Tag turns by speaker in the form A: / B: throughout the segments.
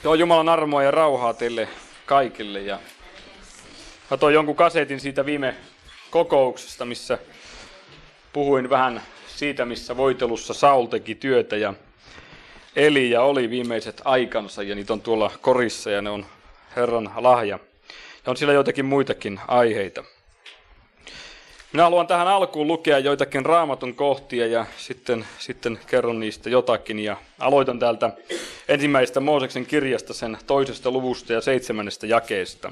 A: Joo, Jumalan armoa ja rauhaa teille kaikille. Ja katsoin jonkun kasetin siitä viime kokouksesta, missä puhuin vähän siitä, missä voitelussa Saul teki työtä ja eli ja oli viimeiset aikansa. Ja niitä on tuolla korissa ja ne on Herran lahja. Ja on siellä joitakin muitakin aiheita. Minä haluan tähän alkuun lukea joitakin Raamatun kohtia ja sitten kerron niistä jotakin. Ja aloitan täältä ensimmäisestä Mooseksen kirjasta sen 2. luvusta ja 7. jakeesta.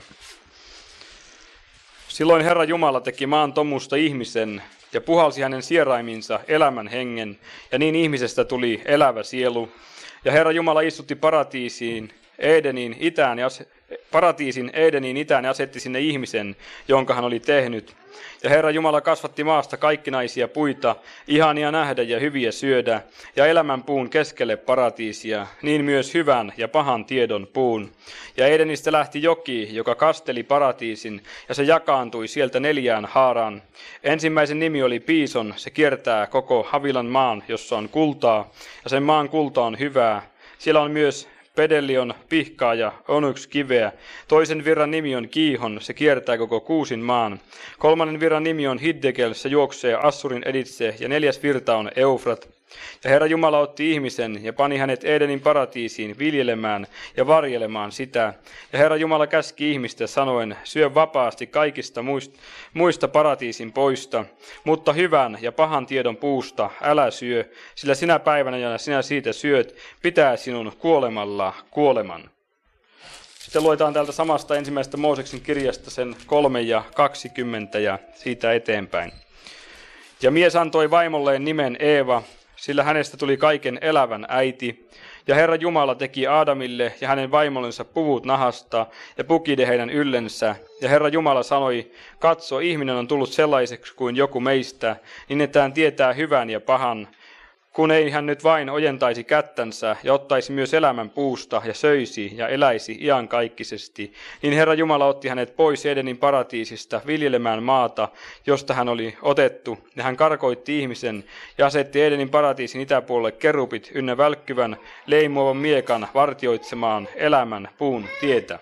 A: Silloin Herra Jumala teki maan tomusta ihmisen ja puhalsi hänen sieraiminsa elämän hengen, ja niin ihmisestä tuli elävä sielu. Ja Herra Jumala istutti paratiisiin Edeniin itään ja asetti sinne ihmisen, jonka hän oli tehnyt. Ja Herra Jumala kasvatti maasta kaikkinaisia puita, ihania nähdä ja hyviä syödä, ja elämän puun keskelle paratiisia, niin myös hyvän ja pahan tiedon puun. Ja Edenistä lähti joki, joka kasteli paratiisin, ja se jakaantui sieltä 4 haaraan. Ensimmäisen nimi oli Piison, se kiertää koko Havilan maan, jossa on kultaa, ja sen maan kulta on hyvää. Siellä on myös Pedelion pihkaa ja onyx-kiveä. Toisen virran nimi on Kiihon, se kiertää koko Kuusin maan. 3. virran nimi on Hiddekel, se juoksee Assurin editse, ja 4. virta on Eufrat. Ja Herra Jumala otti ihmisen ja pani hänet Edenin paratiisiin viljelemään ja varjelemaan sitä. Ja Herra Jumala käski ihmistä sanoen, syö vapaasti kaikista muista paratiisin poista, mutta hyvän ja pahan tiedon puusta älä syö, sillä sinä päivänä ja sinä siitä syöt, pitää sinun kuolemalla kuoleman. Sitten luetaan täältä samasta ensimmäisestä Mooseksen kirjasta sen 3:20 ja siitä eteenpäin. Ja mies antoi vaimolleen nimen Eeva, sillä hänestä tuli kaiken elävän äiti. Ja Herra Jumala teki Aadamille ja hänen vaimollensa puvut nahasta ja pukide heidän yllensä. Ja Herra Jumala sanoi, katso, ihminen on tullut sellaiseksi kuin joku meistä, niin että hän tietää hyvän ja pahan. Kun ei hän nyt vain ojentaisi kättänsä ja ottaisi myös elämän puusta ja söisi ja eläisi iankaikkisesti, niin Herra Jumala otti hänet pois Edenin paratiisista viljelemään maata, josta hän oli otettu. Ja hän karkoitti ihmisen ja asetti Edenin paratiisin itäpuolelle kerupit ynnä välkkyvän leimuavan miekan vartioitsemaan elämän puun tietä.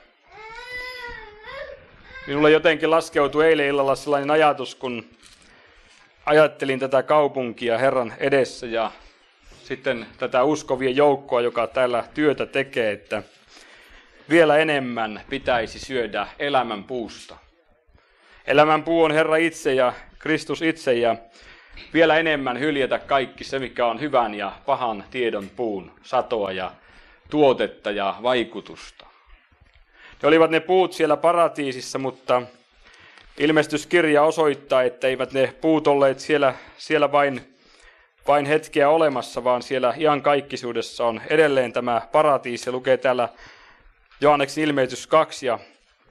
A: Minulle jotenkin laskeutui eilen illalla sellainen ajatus, kun ajattelin tätä kaupunkia Herran edessä ja sitten tätä uskovien joukkoa, joka täällä työtä tekee, että vielä enemmän pitäisi syödä elämän puusta. Elämän puu on Herra itse ja Kristus itse ja vielä enemmän hyljätä kaikki se, mikä on hyvän ja pahan tiedon puun satoa ja tuotetta ja vaikutusta. Ne olivat ne puut siellä paratiisissa, mutta ilmestyskirja osoittaa, että eivät ne puut olleet siellä vain hetkeä olemassa, vaan siellä iankaikkisuudessa on edelleen tämä paratiisi. Se lukee täällä Johanneksen ilmestys 2 ja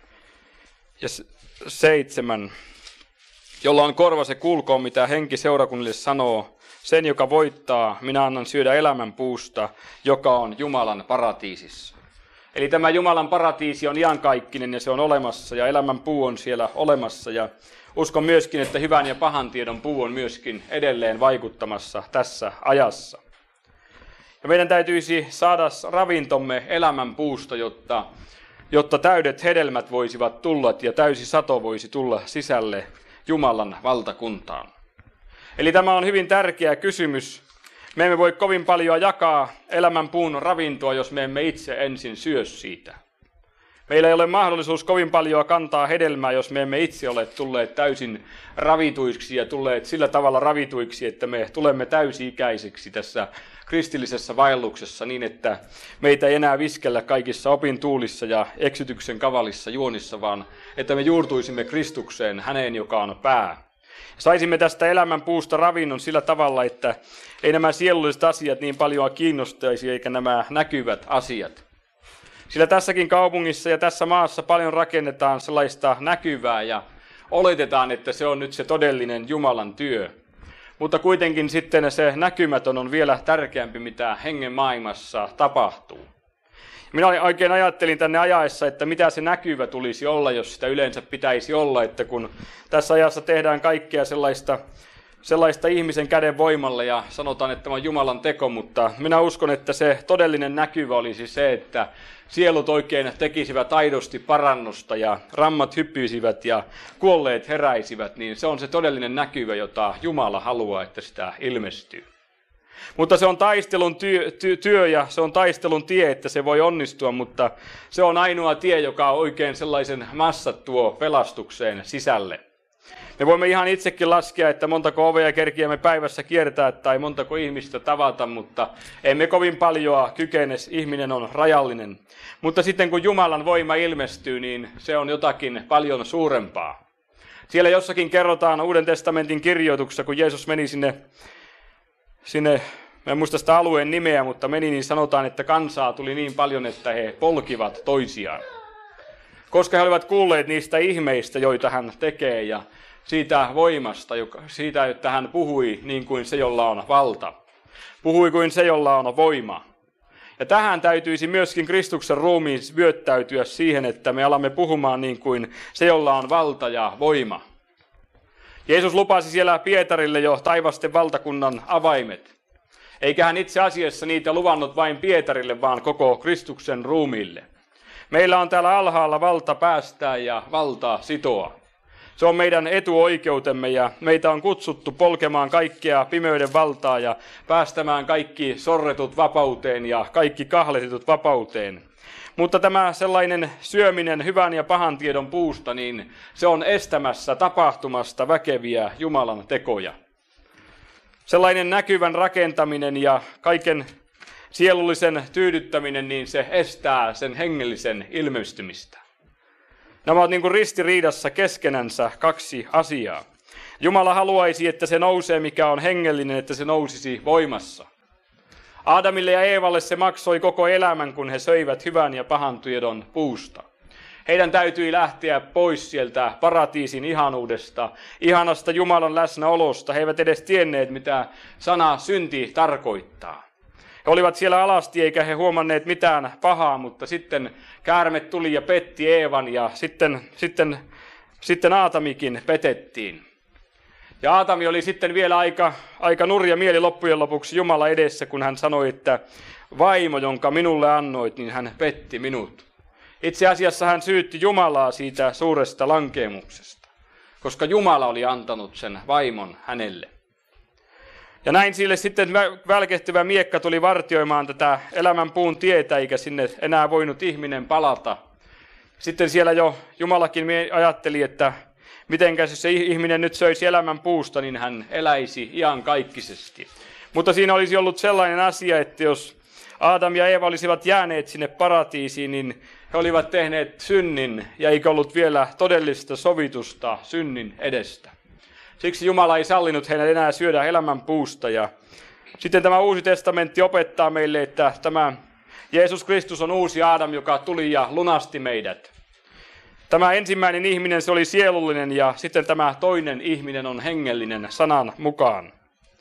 A: 7. Jolla on korva, se kuulkoon, mitä henki seurakunnille sanoo. Sen, joka voittaa, minä annan syödä elämän puusta, joka on Jumalan paratiisissa. Eli tämä Jumalan paratiisi on iankaikkinen ja se on olemassa ja elämän puu on siellä olemassa. Ja uskon myöskin, että hyvän ja pahan tiedon puu on myöskin edelleen vaikuttamassa tässä ajassa. Ja meidän täytyisi saada ravintomme elämän puusta, jotta täydet hedelmät voisivat tulla ja täysi sato voisi tulla sisälle Jumalan valtakuntaan. Eli tämä on hyvin tärkeä kysymys. Me emme voi kovin paljon jakaa elämän puun ravintoa, jos me emme itse ensin syö siitä. Meillä ei ole mahdollisuus kovin paljon kantaa hedelmää, jos me emme itse ole tulleet täysin ravituiksi ja tulleet sillä tavalla ravituiksi, että me tulemme täysi-ikäisiksi tässä kristillisessä vaelluksessa niin, että meitä ei enää viskellä kaikissa opintuulissa ja eksytyksen kavalissa juonissa, vaan että me juurtuisimme Kristukseen, häneen, joka on pää. Saisimme tästä elämän puusta ravinnon sillä tavalla, että ei nämä sielulliset asiat niin paljon kiinnostaisi, eikä nämä näkyvät asiat. Sillä tässäkin kaupungissa ja tässä maassa paljon rakennetaan sellaista näkyvää ja oletetaan, että se on nyt se todellinen Jumalan työ. Mutta kuitenkin sitten se näkymätön on vielä tärkeämpi, mitä hengen maailmassa tapahtuu. Minä oikein ajattelin tänne ajaessa, että mitä se näkyvä tulisi olla, jos sitä yleensä pitäisi olla, että kun tässä ajassa tehdään kaikkea sellaista sellaista ihmisen käden voimalla ja sanotaan, että tämä on Jumalan teko, mutta minä uskon, että se todellinen näkyvä olisi se, että sielut oikein tekisivät aidosti parannusta ja rammat hyppyisivät ja kuolleet heräisivät, niin se on se todellinen näkyvä, jota Jumala haluaa, että sitä ilmestyy. Mutta se on taistelun työ ja se on taistelun tie, että se voi onnistua, mutta se on ainoa tie, joka oikein sellaisen massat tuo pelastukseen sisälle. Me voimme ihan itsekin laskea, että montako ovea kerkiämme päivässä kiertää tai montako ihmistä tavata, mutta emme kovin paljoa kykene, ihminen on rajallinen. Mutta sitten kun Jumalan voima ilmestyy, niin se on jotakin paljon suurempaa. Siellä jossakin kerrotaan Uuden testamentin kirjoituksessa, kun Jeesus meni sinne, mä en muista sitä alueen nimeä, mutta meni, niin sanotaan, että kansaa tuli niin paljon, että he polkivat toisiaan. Koska he olivat kuulleet niistä ihmeistä, joita hän tekee, ja siitä voimasta, siitä, että hän puhui niin kuin se, jolla on valta. Puhui kuin se, jolla on voima. Ja tähän täytyisi myöskin Kristuksen ruumiin vyöttäytyä siihen, että me alamme puhumaan niin kuin se, jolla on valta ja voima. Jeesus lupasi siellä Pietarille jo taivasten valtakunnan avaimet. Eikä hän itse asiassa niitä luvannut vain Pietarille, vaan koko Kristuksen ruumiille. Meillä on täällä alhaalla valta päästää ja valta sitoa. Se on meidän etuoikeutemme ja meitä on kutsuttu polkemaan kaikkea pimeyden valtaa ja päästämään kaikki sorretut vapauteen ja kaikki kahletitut vapauteen. Mutta tämä sellainen syöminen hyvän ja pahan tiedon puusta, niin se on estämässä tapahtumasta väkeviä Jumalan tekoja. Sellainen näkyvän rakentaminen ja kaiken sielullisen tyydyttäminen, niin se estää sen hengellisen ilmestymistä. Nämä ovat niin kuin ristiriidassa keskenänsä kaksi asiaa. Jumala haluaisi, että se nousee, mikä on hengellinen, että se nousisi voimassa. Aadamille ja Eevalle se maksoi koko elämän, kun he söivät hyvän ja pahan tiedon puusta. Heidän täytyi lähteä pois sieltä paratiisin ihanuudesta, ihanasta Jumalan läsnäolosta. He eivät edes tienneet, mitä sana synti tarkoittaa. He olivat siellä alasti eikä he huomanneet mitään pahaa, mutta sitten käärme tuli ja petti Eevan ja sitten Aatamikin petettiin. Ja Aatami oli sitten vielä aika nurja mieli loppujen lopuksi Jumala edessä, kun hän sanoi, että vaimo, jonka minulle annoit, niin hän petti minut. Itse asiassa hän syytti Jumalaa siitä suuresta lankeemuksesta, koska Jumala oli antanut sen vaimon hänelle. Ja näin sille sitten välkehtyvä miekka tuli vartioimaan tätä elämän puun tietä, eikä sinne enää voinut ihminen palata. Sitten siellä jo Jumalakin ajatteli, että mitenkäs jos se ihminen nyt söisi elämän puusta, niin hän eläisi iankaikkisesti. Mutta siinä olisi ollut sellainen asia, että jos Aadam ja Eeva olisivat jääneet sinne paratiisiin, niin he olivat tehneet synnin ja eikä ollut vielä todellista sovitusta synnin edestä. Siksi Jumala ei sallinut heidän enää syödä elämän puusta. Ja sitten tämä Uusi testamentti opettaa meille, että tämä Jeesus Kristus on uusi Aadam, joka tuli ja lunasti meidät. Tämä ensimmäinen ihminen, se oli sielullinen ja sitten tämä toinen ihminen on hengellinen sanan mukaan.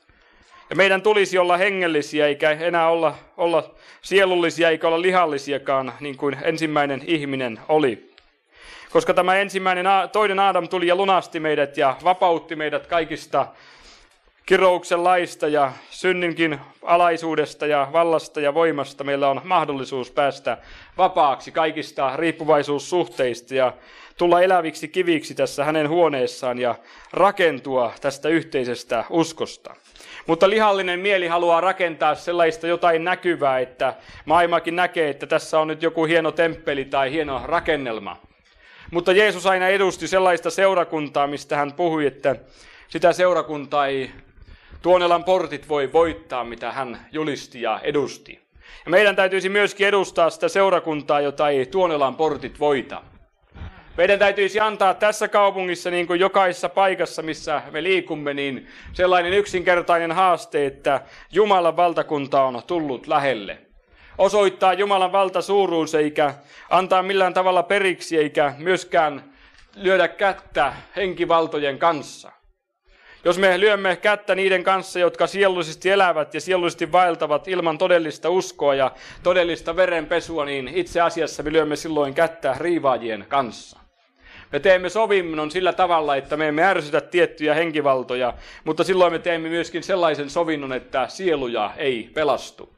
A: Ja meidän tulisi olla hengellisiä eikä enää olla sielullisia eikä olla lihallisiakaan niin kuin ensimmäinen ihminen oli. Koska tämä toinen Aadam tuli ja lunasti meidät ja vapautti meidät kaikista kirouksen laista ja synninkin alaisuudesta ja vallasta ja voimasta. Meillä on mahdollisuus päästä vapaaksi kaikista riippuvaisuussuhteista ja tulla eläviksi kiviksi tässä hänen huoneessaan ja rakentua tästä yhteisestä uskosta. Mutta lihallinen mieli haluaa rakentaa sellaista jotain näkyvää, että maailmakin näkee, että tässä on nyt joku hieno temppeli tai hieno rakennelma. Mutta Jeesus aina edusti sellaista seurakuntaa, mistä hän puhui, että sitä seurakuntaa ei Tuonelan portit voi voittaa, mitä hän julisti ja edusti. Ja meidän täytyisi myöskin edustaa sitä seurakuntaa, jota ei Tuonelan portit voita. Meidän täytyisi antaa tässä kaupungissa, niin kuin jokaisessa paikassa, missä me liikumme, niin sellainen yksinkertainen haaste, että Jumalan valtakunta on tullut lähelle. Osoittaa Jumalan valtasuuruus eikä antaa millään tavalla periksi eikä myöskään lyödä kättä henkivaltojen kanssa. Jos me lyömme kättä niiden kanssa, jotka sielullisesti elävät ja sielullisesti vaeltavat ilman todellista uskoa ja todellista verenpesua, niin itse asiassa me lyömme silloin kättä riivaajien kanssa. Me teemme sovinnon sillä tavalla, että me emme ärsytä tiettyjä henkivaltoja, mutta silloin me teemme myöskin sellaisen sovinnon, että sieluja ei pelastu.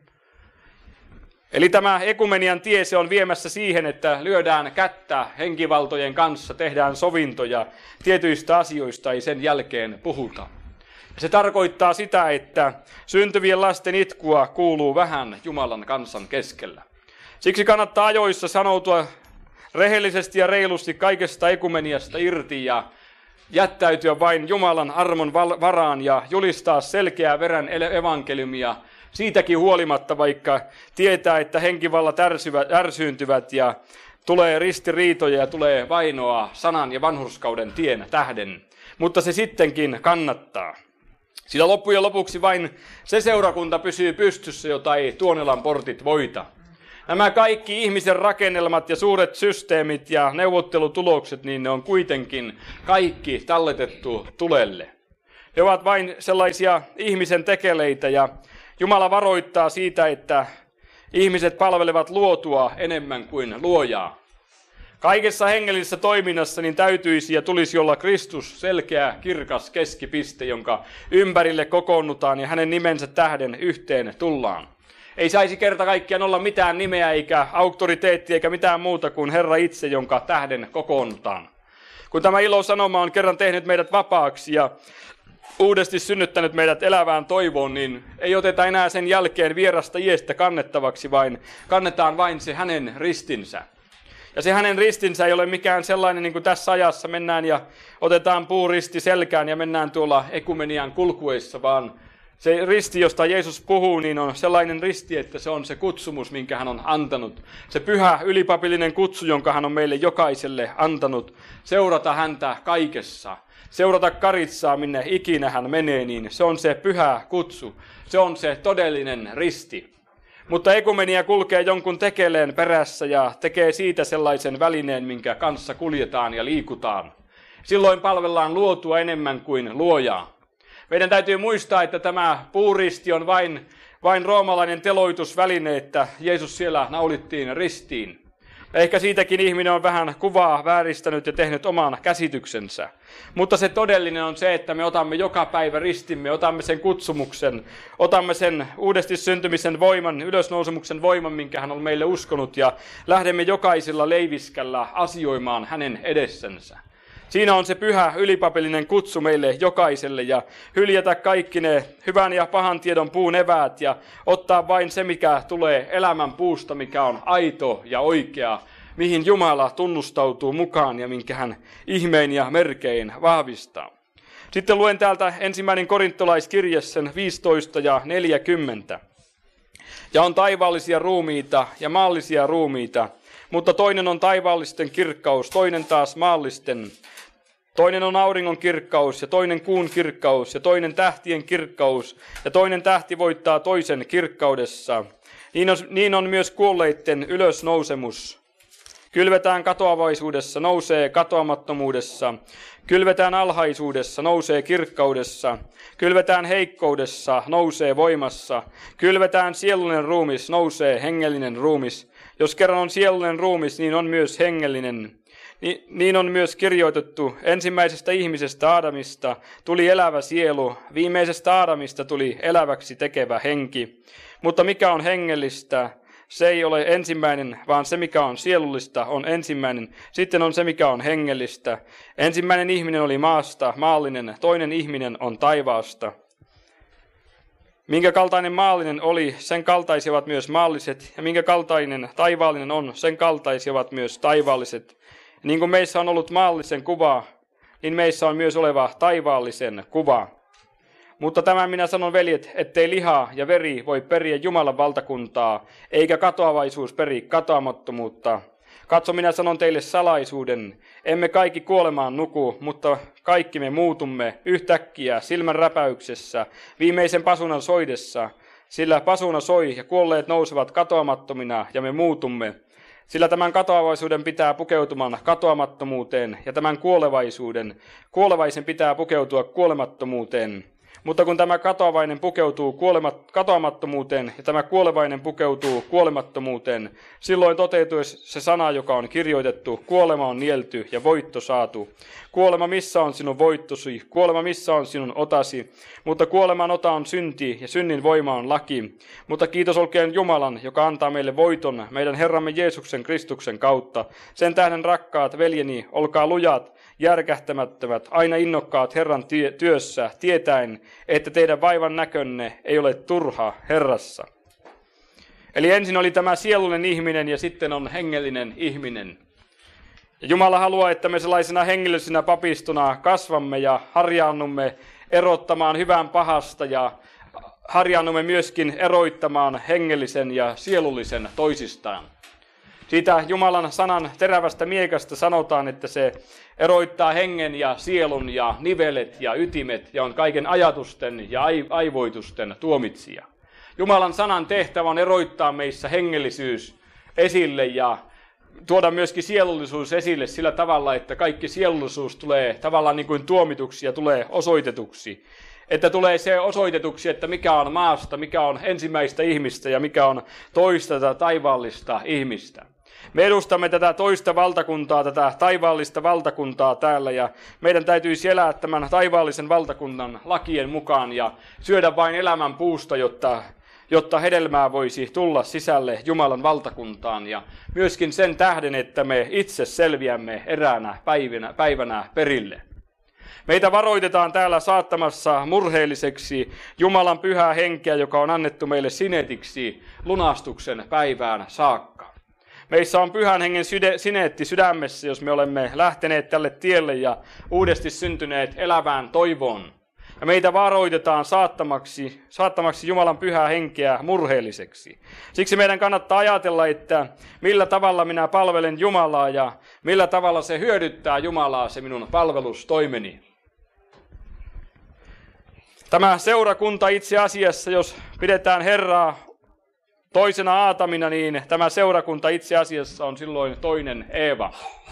A: Eli tämä ekumenian tie se on viemässä siihen, että lyödään kättä henkivaltojen kanssa, tehdään sovintoja, tietyistä asioista ei sen jälkeen puhuta. Se tarkoittaa sitä, että syntyvien lasten itkua kuuluu vähän Jumalan kansan keskellä. Siksi kannattaa ajoissa sanoutua rehellisesti ja reilusti kaikesta ekumeniasta irti ja jättäytyä vain Jumalan armon varaan ja julistaa selkeää verran evankeliumia siitäkin huolimatta, vaikka tietää, että henkivallat ärsyyntyvät ja tulee ristiriitoja ja tulee vainoa sanan ja vanhurskauden tien tähden. Mutta se sittenkin kannattaa. Sillä loppujen lopuksi vain se seurakunta pysyy pystyssä, jota ei Tuonelan portit voita. Nämä kaikki ihmisen rakennelmat ja suuret systeemit ja neuvottelutulokset, niin ne on kuitenkin kaikki talletettu tulelle. Ne ovat vain sellaisia ihmisen tekeleitä ja Jumala varoittaa siitä, että ihmiset palvelevat luotua enemmän kuin luojaa. Kaikessa hengellisessä toiminnassa niin täytyisi ja tulisi olla Kristus, selkeä, kirkas keskipiste, jonka ympärille kokoonnutaan ja hänen nimensä tähden yhteen tullaan. Ei saisi kerta kaikkiaan olla mitään nimeä eikä auktoriteettia eikä mitään muuta kuin Herra itse, jonka tähden kokoonnutaan. Kun tämä ilosanoma on kerran tehnyt meidät vapaaksi ja uudesti synnyttänyt meidät elävään toivoon, niin ei oteta enää sen jälkeen vierasta iestä kannettavaksi, vaan kannetaan vain se hänen ristinsä. Ja se hänen ristinsä ei ole mikään sellainen, niin kuin tässä ajassa mennään ja otetaan puuristi selkään ja mennään tuolla ekumenian kulkuessa, vaan se risti, josta Jeesus puhuu, niin on sellainen risti, että se on se kutsumus, minkä hän on antanut. Se pyhä ylipapillinen kutsu, jonka hän on meille jokaiselle antanut. Seurata häntä kaikessa. Seurata Karitsaa, minne ikinä hän menee, niin se on se pyhä kutsu. Se on se todellinen risti. Mutta ekumenia kulkee jonkun tekeleen perässä ja tekee siitä sellaisen välineen, minkä kanssa kuljetaan ja liikutaan. Silloin palvellaan luotua enemmän kuin luojaa. Meidän täytyy muistaa, että tämä puuristi on vain roomalainen teloitusväline, että Jeesus siellä naulittiin ristiin. Ja ehkä siitäkin ihminen on vähän kuvaa vääristänyt ja tehnyt oman käsityksensä. Mutta se todellinen on se, että me otamme joka päivä ristimme, otamme sen kutsumuksen, otamme sen uudesti syntymisen voiman, ylösnousemuksen voiman, minkä hän on meille uskonut, ja lähdemme jokaisella leiviskällä asioimaan hänen edessänsä. Siinä on se pyhä ylipapillinen kutsu meille jokaiselle ja hyljätä kaikki ne hyvän ja pahan tiedon puun eväät ja ottaa vain se, mikä tulee elämän puusta, mikä on aito ja oikea, mihin Jumala tunnustautuu mukaan ja minkä hän ihmein ja merkein vahvistaa. Sitten luen täältä 1. korintolaiskirje sen 15 ja 40. Ja on taivaallisia ruumiita ja maallisia ruumiita, mutta toinen on taivaallisten kirkkaus, toinen taas maallisten. Toinen on auringon kirkkaus ja toinen kuun kirkkaus ja toinen tähtien kirkkaus ja toinen tähti voittaa toisen kirkkaudessa. Niin on myös kuolleitten ylösnousemus. Kylvetään katoavaisuudessa, nousee katoamattomuudessa. Kylvetään alhaisuudessa, nousee kirkkaudessa. Kylvetään heikkoudessa, nousee voimassa. Kylvetään sielullinen ruumis, nousee hengellinen ruumis. Jos kerran on sielullinen ruumis, niin on myös hengellinen. Niin on myös kirjoitettu, ensimmäisestä ihmisestä Aadamista tuli elävä sielu, viimeisestä Aadamista tuli eläväksi tekevä henki. Mutta mikä on hengellistä, se ei ole ensimmäinen, vaan se mikä on sielullista on ensimmäinen, sitten on se mikä on hengellistä. Ensimmäinen ihminen oli maasta, maallinen, toinen ihminen on taivaasta. Minkä kaltainen maallinen oli, sen kaltaisivat myös maalliset, ja minkä kaltainen taivaallinen on, sen kaltaisivat myös taivaalliset. Niin kuin meissä on ollut maallisen kuva, niin meissä on myös oleva taivaallisen kuva. Mutta tämän minä sanon, veljet, ettei liha ja veri voi periä Jumalan valtakuntaa, eikä katoavaisuus peri katoamattomuutta. Katso, minä sanon teille salaisuuden. Emme kaikki kuolemaan nuku, mutta kaikki me muutumme yhtäkkiä silmän räpäyksessä, viimeisen pasunan soidessa. Sillä pasuna soi ja kuolleet nousevat katoamattomina ja me muutumme. Sillä tämän katoavaisuuden pitää pukeutumaan katoamattomuuteen ja tämän kuolevaisen pitää pukeutua kuolemattomuuteen. Mutta kun tämä katoavainen pukeutuu katoamattomuuteen ja tämä kuolevainen pukeutuu kuolemattomuuteen, silloin toteutuisi se sana, joka on kirjoitettu: kuolema on nielty ja voitto saatu. Kuolema, missä on sinun voittosi? Kuolema, missä on sinun otasi? Mutta kuoleman ota on synti ja synnin voima on laki. Mutta kiitos olkoon Jumalan, joka antaa meille voiton meidän Herramme Jeesuksen Kristuksen kautta. Sen tähden, rakkaat veljeni, olkaa lujat, järkähtämättömät, aina innokkaat Herran työssä, tietäen, että teidän vaivan näkönne ei ole turha Herrassa. Eli ensin oli tämä sielullinen ihminen ja sitten on hengellinen ihminen. Ja Jumala haluaa, että me sellaisena hengellisenä papistona kasvamme ja harjaannumme erottamaan hyvän pahasta ja harjaannumme myöskin eroittamaan hengellisen ja sielullisen toisistaan. Siitä Jumalan sanan terävästä miekasta sanotaan, että se eroittaa hengen ja sielun ja nivelet ja ytimet ja on kaiken ajatusten ja aivoitusten tuomitsija. Jumalan sanan tehtävä on eroittaa meissä hengellisyys esille ja tuoda myöskin sielullisuus esille sillä tavalla, että kaikki sielullisuus tulee tavallaan niin kuin tuomituksi ja tulee osoitetuksi. Että tulee se osoitetuksi, että mikä on maasta, mikä on ensimmäistä ihmistä ja mikä on toista tätä taivaallista ihmistä. Me edustamme tätä toista valtakuntaa, tätä taivaallista valtakuntaa täällä ja meidän täytyisi elää tämän taivaallisen valtakunnan lakien mukaan ja syödä vain elämän puusta, jotta hedelmää voisi tulla sisälle Jumalan valtakuntaan ja myöskin sen tähden, että me itse selviämme eräänä päivänä perille. Meitä varoitetaan täällä saattamassa murheelliseksi Jumalan pyhää henkeä, joka on annettu meille sinetiksi lunastuksen päivään saakka. Meissä on pyhän hengen sineetti sydämessä, jos me olemme lähteneet tälle tielle ja uudesti syntyneet elävään toivoon. Ja meitä varoitetaan saattamaksi Jumalan pyhää henkeä murheelliseksi. Siksi meidän kannattaa ajatella, että millä tavalla minä palvelen Jumalaa ja millä tavalla se hyödyttää Jumalaa se minun palvelustoimeni. Tämä seurakunta itse asiassa, jos pidetään Herraa toisena Aatamina, niin tämä seurakunta itse asiassa on silloin toinen Eeva.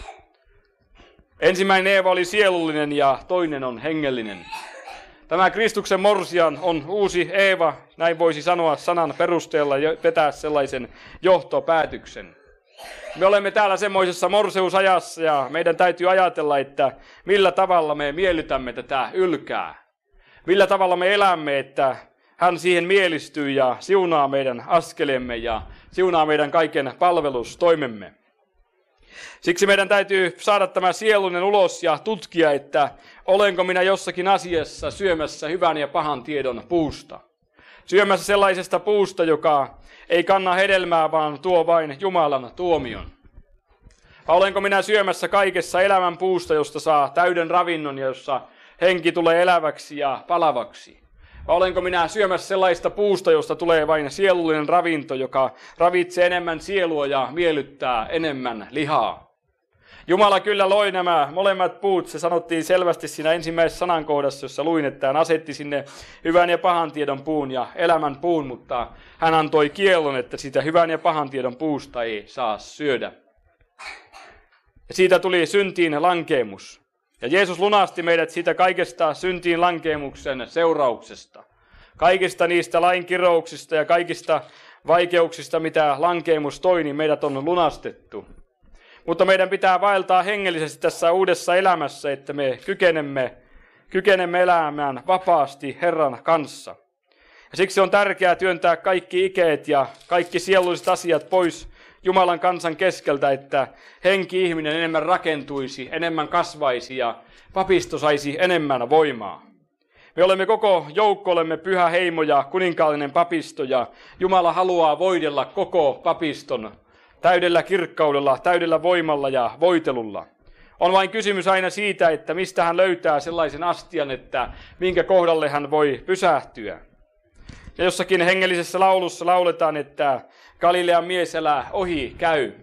A: Ensimmäinen Eeva oli sielullinen ja toinen on hengellinen. Tämä Kristuksen morsian on uusi Eeva, näin voisi sanoa sanan perusteella ja vetää sellaisen johtopäätöksen. Me olemme täällä semmoisessa morseusajassa ja meidän täytyy ajatella, että millä tavalla me miellytämme tätä ylkää. Millä tavalla me elämme, että hän siihen mielistyy ja siunaa meidän askelemme ja siunaa meidän kaiken palvelustoimemme. Siksi meidän täytyy saada tämä sielunen ulos ja tutkia, että olenko minä jossakin asiassa syömässä hyvän ja pahan tiedon puusta. Syömässä sellaisesta puusta, joka ei kanna hedelmää, vaan tuo vain Jumalan tuomion. Vai olenko minä syömässä kaikessa elämän puusta, josta saa täyden ravinnon ja jossa henki tulee eläväksi ja palavaksi? Vai olenko minä syömässä sellaista puusta, josta tulee vain sielullinen ravinto, joka ravitsee enemmän sielua ja miellyttää enemmän lihaa? Jumala kyllä loi nämä molemmat puut, se sanottiin selvästi siinä ensimmäisessä sanankohdassa, jossa luin, että hän asetti sinne hyvän ja pahan tiedon puun ja elämän puun, mutta hän antoi kiellon, että sitä hyvän ja pahan tiedon puusta ei saa syödä. Ja siitä tuli syntiin lankeemus. Ja Jeesus lunasti meidät siitä kaikesta syntiin lankeemuksen seurauksesta. Kaikista niistä lain kirouksista ja kaikista vaikeuksista, mitä lankeemus toi, niin meidät on lunastettu. Mutta meidän pitää vaeltaa hengellisesti tässä uudessa elämässä, että me kykenemme elämään vapaasti Herran kanssa. Ja siksi on tärkeää työntää kaikki ikeet ja kaikki sielulliset asiat pois Jumalan kansan keskeltä, että henki-ihminen enemmän rakentuisi, enemmän kasvaisi ja papisto saisi enemmän voimaa. Me olemme koko joukko, olemme pyhä heimo ja kuninkaallinen papisto ja Jumala haluaa voidella koko papiston täydellä kirkkaudella, täydellä voimalla ja voitelulla. On vain kysymys aina siitä, että mistä hän löytää sellaisen astian, että minkä kohdalle hän voi pysähtyä. Ja jossakin hengellisessä laulussa lauletaan, että Galilean mies älä ohi käy.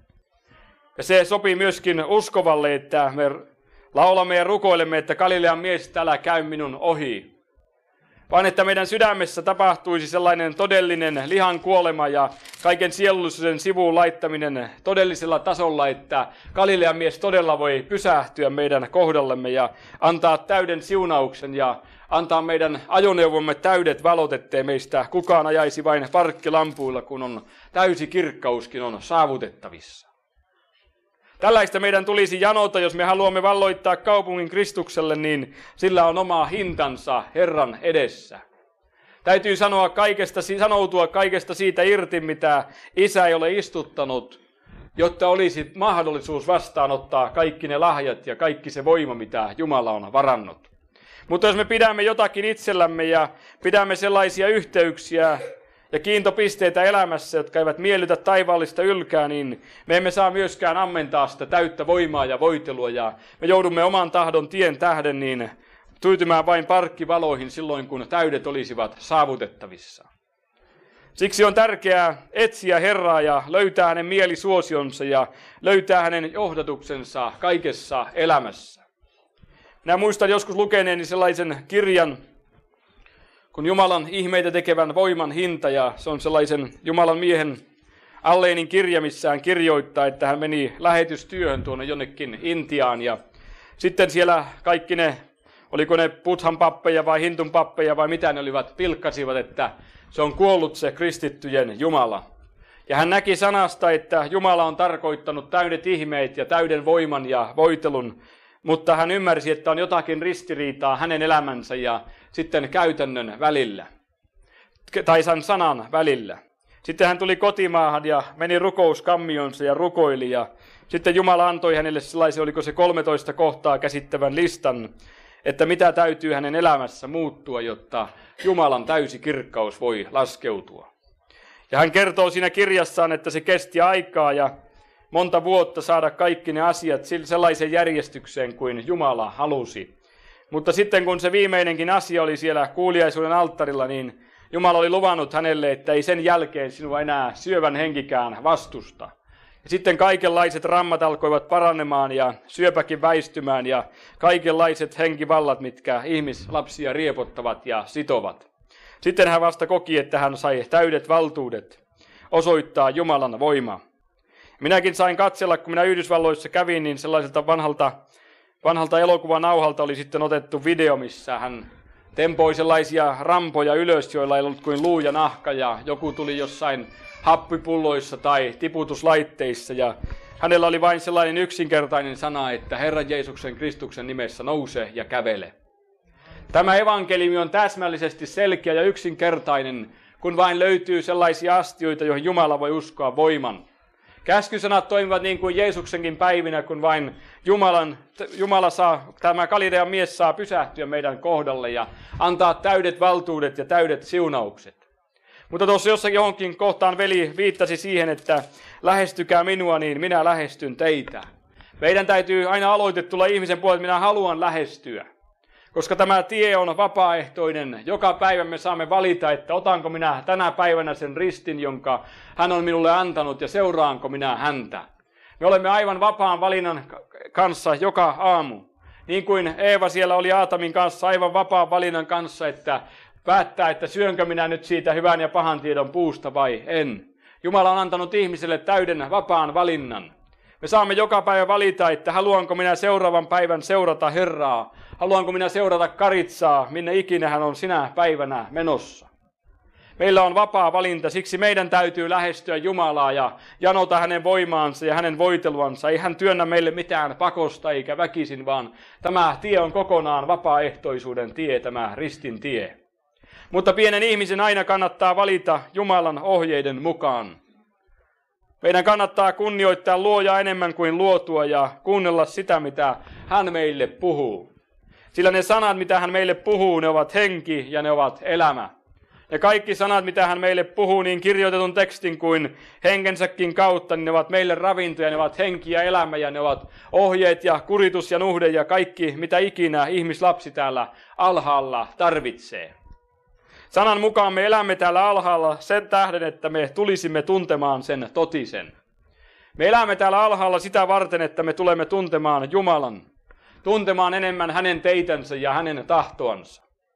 A: Ja se sopii myöskin uskovalle, että me laulamme ja rukoilemme, että Galilean mies älä käy minun ohi. vaan että meidän sydämessä tapahtuisi sellainen todellinen lihan kuolema ja kaiken sielullisuuden sivuun laittaminen todellisella tasolla, että Galilean mies todella voi pysähtyä meidän kohdallemme ja antaa täyden siunauksen ja antaa meidän ajoneuvomme täydet valot, ettei meistä kukaan ajaisi vain parkkilampuilla, kun on täysi kirkkauskin on saavutettavissa. Tällaista meidän tulisi janota, jos me haluamme valloittaa kaupungin Kristukselle, niin sillä on oma hintansa Herran edessä. Täytyy sanoutua kaikesta siitä irti, mitä Isä ei ole istuttanut, jotta olisi mahdollisuus vastaanottaa kaikki ne lahjat ja kaikki se voima, mitä Jumala on varannut. Mutta jos me pidämme jotakin itsellämme ja pidämme sellaisia yhteyksiä ja kiintopisteitä elämässä, jotka eivät miellytä taivaallista ylkää, niin me emme saa myöskään ammentaa sitä täyttä voimaa ja voitelua. Ja me joudumme oman tahdon tien tähden niin tyytymään vain parkkivaloihin silloin, kun täydet olisivat saavutettavissa. Siksi on tärkeää etsiä Herraa ja löytää hänen mielisuosionsa ja löytää hänen johdatuksensa kaikessa elämässä. Minä muistan joskus lukeneeni sellaisen kirjan, kun Jumalan ihmeitä tekevän voiman hinta, ja se on sellaisen Jumalan miehen Alleenin kirja, missä hän kirjoittaa, että hän meni lähetystyöhön tuonne jonnekin Intiaan, ja sitten siellä kaikki ne, oliko ne Buddhan pappeja vai Hintun pappeja vai mitä ne olivat, pilkkasivat, että se on kuollut se kristittyjen Jumala. Ja hän näki sanasta, että Jumala on tarkoittanut täydet ihmeet ja täyden voiman ja voitelun, mutta hän ymmärsi, että on jotakin ristiriitaa hänen elämänsä ja sitten käytännön välillä, tai sen sanan välillä. Sitten hän tuli kotimaahan ja meni rukouskammionsa ja rukoili, ja sitten Jumala antoi hänelle sellaisen, oliko se 13 kohtaa käsittävän listan, että mitä täytyy hänen elämässä muuttua, jotta Jumalan täysi kirkkaus voi laskeutua. Ja hän kertoo siinä kirjassaan, että se kesti aikaa ja monta vuotta saada kaikki ne asiat sellaiseen järjestykseen kuin Jumala halusi. Mutta sitten kun se viimeinenkin asia oli siellä kuuliaisuuden alttarilla, niin Jumala oli luvannut hänelle, että ei sen jälkeen sinua enää syövän henkikään vastusta. Ja sitten kaikenlaiset rammat alkoivat paranemaan ja syöpäkin väistymään ja kaikenlaiset henkivallat, mitkä ihmislapsia riepottavat ja sitovat. Sitten hän vasta koki, että hän sai täydet valtuudet osoittaa Jumalan voimaa. Minäkin sain katsella, kun minä Yhdysvalloissa kävin, niin sellaiselta vanhalta elokuvanauhalta oli sitten otettu video, missä hän tempoi sellaisia rampoja ylös, joilla ei ollut kuin luu ja nahka, ja joku tuli jossain happipulloissa tai tiputuslaitteissa, ja hänellä oli vain sellainen yksinkertainen sana, että Herran Jeesuksen Kristuksen nimessä nouse ja kävele. Tämä evankeliumi on täsmällisesti selkeä ja yksinkertainen, kun vain löytyy sellaisia astioita, joihin Jumala voi uskoa voiman. Käskysanat toimivat niin kuin Jeesuksenkin päivinä, kun vain tämä Galilean mies saa pysähtyä meidän kohdalle ja antaa täydet valtuudet ja täydet siunaukset. Mutta tuossa jossakin johonkin kohtaan veli viittasi siihen, että lähestykää minua, niin minä lähestyn teitä. Meidän täytyy aina aloitetulla ihmisen puolelta, että minä haluan lähestyä. Koska tämä tie on vapaaehtoinen. Joka päivä me saamme valita, että otanko minä tänä päivänä sen ristin, jonka hän on minulle antanut, ja seuraanko minä häntä. Me olemme aivan vapaan valinnan kanssa joka aamu. Niin kuin Eeva siellä oli Aatamin kanssa aivan vapaan valinnan kanssa, että päättää, että syönkö minä nyt siitä hyvän ja pahan tiedon puusta vai en. Jumala on antanut ihmiselle täyden vapaan valinnan. Me saamme joka päivä valita, että haluanko minä seuraavan päivän seurata Herraa, haluanko minä seurata Karitsaa, minne ikinä hän on sinä päivänä menossa. Meillä on vapaa valinta, siksi meidän täytyy lähestyä Jumalaa ja janota hänen voimaansa ja hänen voiteluansa. Ei hän työnnä meille mitään pakosta eikä väkisin, vaan tämä tie on kokonaan vapaaehtoisuuden tie, tämä ristin tie. Mutta pienen ihmisen aina kannattaa valita Jumalan ohjeiden mukaan. Meidän kannattaa kunnioittaa luojaa enemmän kuin luotua ja kuunnella sitä, mitä hän meille puhuu. Sillä ne sanat, mitä hän meille puhuu, ne ovat henki ja ne ovat elämä. Ja kaikki sanat, mitä hän meille puhuu, niin kirjoitetun tekstin kuin henkensäkin kautta, niin ne ovat meille ravintoja, ne ovat henki ja elämä ja ne ovat ohjeet ja kuritus ja nuhde ja kaikki, mitä ikinä ihmislapsi täällä alhaalla tarvitsee. Sanan mukaan me elämme täällä alhaalla sen tähden, että me tulisimme tuntemaan sen totisen. Me elämme täällä alhaalla sitä varten, että me tulemme tuntemaan Jumalan, tuntemaan enemmän hänen teitänsä ja hänen tahtoansa.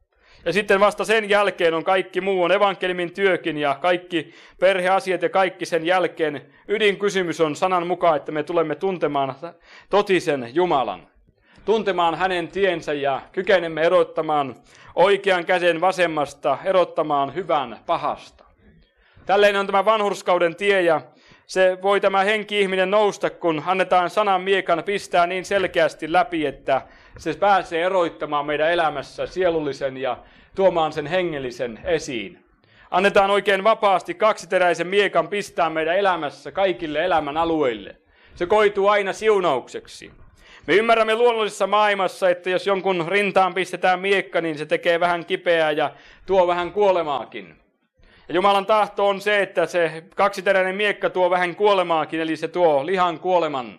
A: Ja sitten vasta sen jälkeen on kaikki muu, on evankeliumin työkin ja kaikki perheasiat ja kaikki sen jälkeen. Ydinkysymys on sanan mukaan, että me tulemme tuntemaan totisen Jumalan. Tuntemaan hänen tiensä ja kykenemme erottamaan oikean käden vasemmasta, erottamaan hyvän pahasta. Tälleen on tämä vanhurskauden tie ja se voi tämä henki-ihminen nousta, kun annetaan sanan miekan pistää niin selkeästi läpi, että se pääsee eroittamaan meidän elämässä sielullisen ja tuomaan sen hengellisen esiin. Annetaan oikein vapaasti kaksiteräisen miekan pistää meidän elämässä kaikille elämän alueille. Se koituu aina siunaukseksi. Me ymmärrämme luonnollisessa maailmassa, että jos jonkun rintaan pistetään miekka, niin se tekee vähän kipeää ja tuo vähän kuolemaakin. Ja Jumalan tahto on se, että se kaksiteräinen miekka tuo vähän kuolemaakin, eli se tuo lihan kuoleman.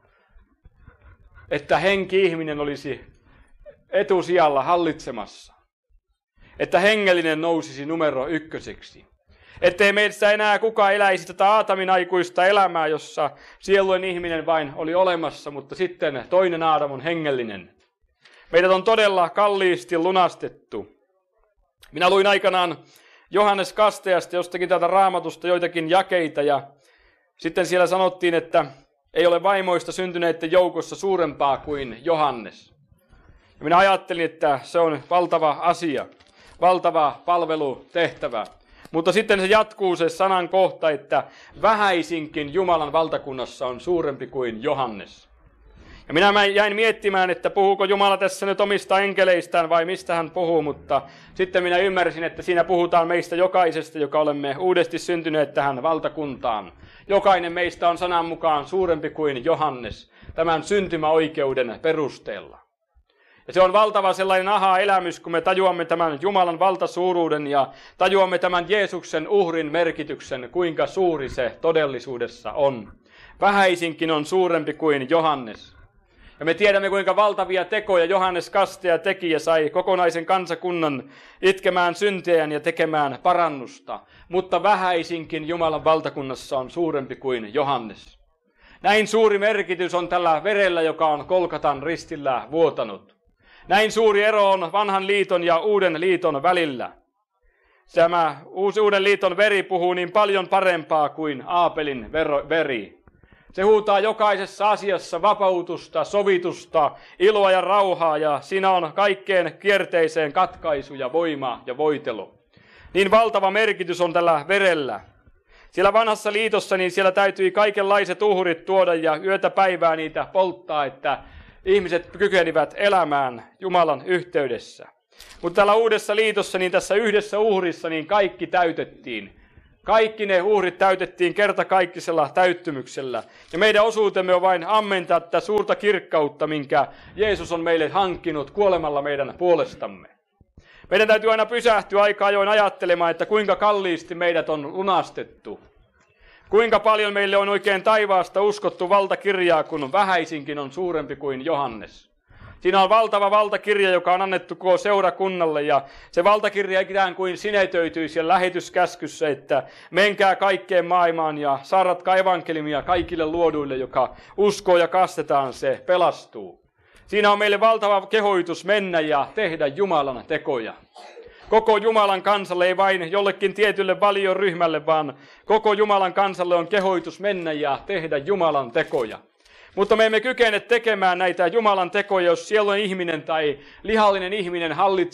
A: Että henki-ihminen olisi etusijalla hallitsemassa. Että hengellinen nousisi numero ykköseksi. Ettei meissä enää kukaan eläisi tätä Aatamin aikuista elämää, jossa sielujen ihminen vain oli olemassa, mutta sitten toinen Aadam on hengellinen. Meidät on todella kalliisti lunastettu. Minä luin aikanaan Johannes Kastajasta jostakin täältä Raamatusta joitakin jakeita ja sitten siellä sanottiin, että ei ole vaimoista syntyneiden joukossa suurempaa kuin Johannes. Ja minä ajattelin, että se on valtava asia, valtava palvelutehtävä. Mutta sitten se jatkuu se sanan kohta, että vähäisinkin Jumalan valtakunnassa on suurempi kuin Johannes. Ja minä jäin miettimään, että puhuuko Jumala tässä nyt omista enkeleistään vai mistä hän puhuu, mutta sitten minä ymmärsin, että siinä puhutaan meistä jokaisesta, joka olemme uudesti syntyneet tähän valtakuntaan. Jokainen meistä on sanan mukaan suurempi kuin Johannes tämän syntymäoikeuden perusteella. Ja se on valtava sellainen aha-elämys, kun me tajuamme tämän Jumalan valtasuuruuden ja tajuamme tämän Jeesuksen uhrin merkityksen, kuinka suuri se todellisuudessa on. Vähäisinkin on suurempi kuin Johannes. Ja me tiedämme, kuinka valtavia tekoja Johannes Kastaja teki ja sai kokonaisen kansakunnan itkemään syntiään ja tekemään parannusta. Mutta vähäisinkin Jumalan valtakunnassa on suurempi kuin Johannes. Näin suuri merkitys on tällä verellä, joka on Golgatan ristillä vuotanut. Näin suuri ero on vanhan liiton ja uuden liiton välillä. Tämä uuden liiton veri puhuu niin paljon parempaa kuin Aapelin veri. Se huutaa jokaisessa asiassa vapautusta, sovitusta, iloa ja rauhaa ja siinä on kaikkeen kierteiseen katkaisu ja voima ja voitelu. Niin valtava merkitys on tällä verellä. Siellä vanhassa liitossa niin siellä täytyi kaikenlaiset uhrit tuoda ja yötä päivää niitä polttaa, että ihmiset kykenivät elämään Jumalan yhteydessä. Mutta täällä uudessa liitossa, niin tässä yhdessä uhrissa, niin kaikki täytettiin. Kaikki ne uhrit täytettiin kertakaikkisella täyttymyksellä. Ja meidän osuutemme on vain ammentaa tätä suurta kirkkautta, minkä Jeesus on meille hankkinut kuolemalla meidän puolestamme. Meidän täytyy aina pysähtyä aika ajoin ajattelemaan, että kuinka kalliisti meidät on lunastettu. Kuinka paljon meille on oikein taivaasta uskottu valtakirjaa, kun vähäisinkin on suurempi kuin Johannes. Siinä on valtava valtakirja, joka on annettu koko seurakunnalle, ja se valtakirja ikään kuin sinetöityy siellä lähetyskäskyssä, että menkää kaikkeen maailmaan ja saarnatkaa evankeliumia kaikille luoduille, joka uskoo ja kastetaan, se pelastuu. Siinä on meille valtava kehoitus mennä ja tehdä Jumalan tekoja. Koko Jumalan kansalle, ei vain jollekin tietylle valioryhmälle, vaan koko Jumalan kansalle on kehoitus mennä ja tehdä Jumalan tekoja. Mutta me emme kykene tekemään näitä Jumalan tekoja, jos sielujen ihminen tai lihallinen ihminen